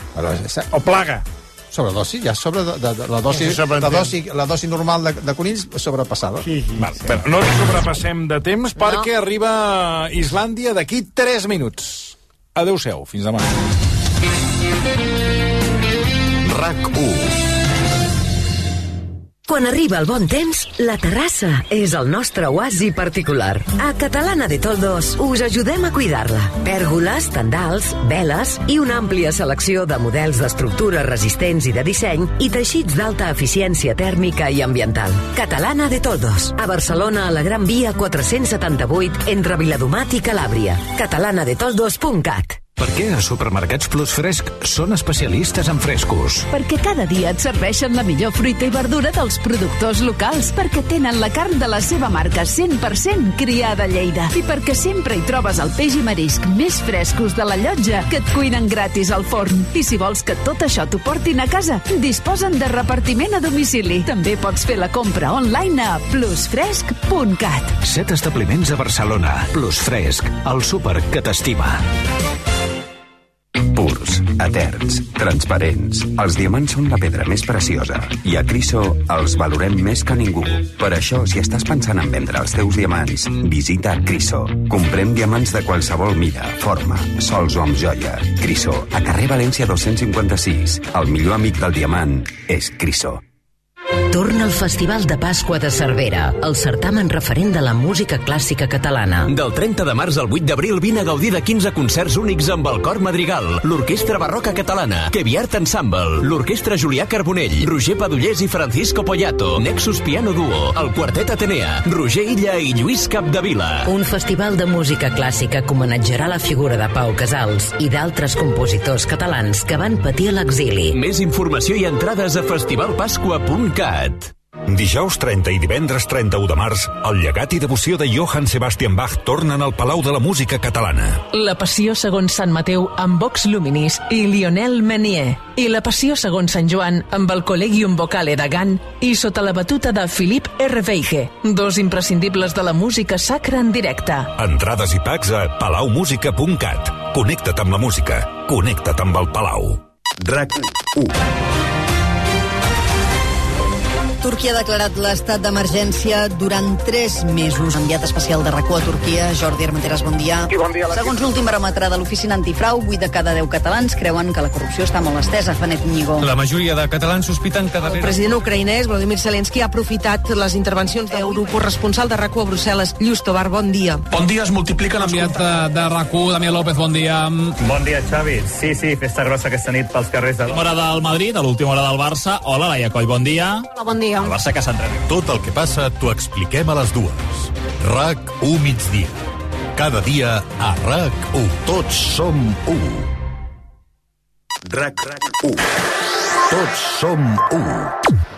O plaga. Sobredosi, ja sobre de, de, de, la, dosi, la, dosi, la dosi normal de, de conills sobrepassada. Sí, sí. Val, però no ens sobrepassem de temps perquè no. arriba Islàndia d'aquí tres minuts. Adéu-siau, fins demà. RAC u. Quan arriba el bon temps, la terrassa és el nostre oasi particular. A Catalana de Toldos us ajudem a cuidar-la. Pèrgoles, tendals, veles i una àmplia selecció de models d'estructures resistents i de disseny i teixits d'alta eficiència tèrmica i ambiental. Catalana de Toldos, a Barcelona, a la Gran Via quatre-cents setanta-vuit, entre Viladomat i Calàbria. catalana de toldos punt cat. Per què a Supermercats Plus Fresc són especialistes en frescos? Perquè cada dia et serveixen la millor fruita i verdura dels productors locals, perquè tenen la carn de la seva marca cent per cent criada a Lleida i perquè sempre hi trobes el peix i marisc més frescos de la llotja que et cuinen gratis al forn. I si vols que tot això t'ho portin a casa, disposen de repartiment a domicili. També pots fer la compra online a plus fresc punt cat. Set establiments a Barcelona. Plus Fresc, el súper que t'estima. Purs, eterns, transparents. Els diamants són la pedra més preciosa i a Criso els valorem més que ningú. Per això, si estàs pensant en vendre els teus diamants, visita Criso. Comprem diamants de qualsevol mida, forma, sols o amb joia. Criso, a carrer València dos-cents cinquanta-sis. El millor amic del diamant és Criso. Torna el Festival de Pasqua de Cervera, el certamen referent de la música clàssica catalana. Del trenta de març al vuit d'abril vine a gaudir de quinze concerts únics amb el Cor Madrigal, l'Orquestra Barroca Catalana, Keviart Ensemble, l'Orquestra Julià Carbonell, Roger Padullés i Francisco Poyato, Nexus Piano Duo, el Quartet Atenea, Roger Illa i Lluís Capdevila. Un festival de música clàssica que homenatjarà la figura de Pau Casals i d'altres compositors catalans que van patir l'exili. Més informació i entrades a festival pasqua punt cat. Dijous trenta i divendres trenta-u de març, el llegat i devoció de Johann Sebastian Bach tornen al Palau de la Música Catalana. La Passió segons Sant Mateu amb Vox Luminis i Lionel Menier. I la Passió segons Sant Joan amb el Collegium Vocale de Gant i sota la batuta de Philip R. Weige, dos imprescindibles de la música sacra en directe. Entrades i packs a palau música punt cat. Connecta't amb la música. Connecta't amb el Palau. RAC u. Turquia ha declarat l'estat d'emergència durant tres mesos. Enviat especial de RAC u a Turquia, Jordi Armenteres, bon dia. Sí, bon dia. Segons l'últim baròmetre de l'oficina antifrau, vuit de cada deu catalans creuen que la corrupció està molt estesa. Fanet Ñigo. La majoria de catalans sospiten que darrere... El president ucraïnès, Volodymyr Zelensky, ha aprofitat les intervencions d'eurocorresponsal de RAC u a Brussel·les, Lluís Tobar, bon dia. Bon dia, es multipliquen... Enviat de, de RAC u, Damià López, bon dia. Bon dia, Xavi. Sí, sí, festa grossa aquesta nit pels carrers de... L'última hora del Madrid, a l'última hora del Barça. Hola, Laia Coll, bon dia. Hola, bon dia. El Barça que s'entra. Tot el que passa t'ho expliquem a les dues. RAC u migdia. Cada dia a RAC u. Tots som u. RAC u. Tots som u.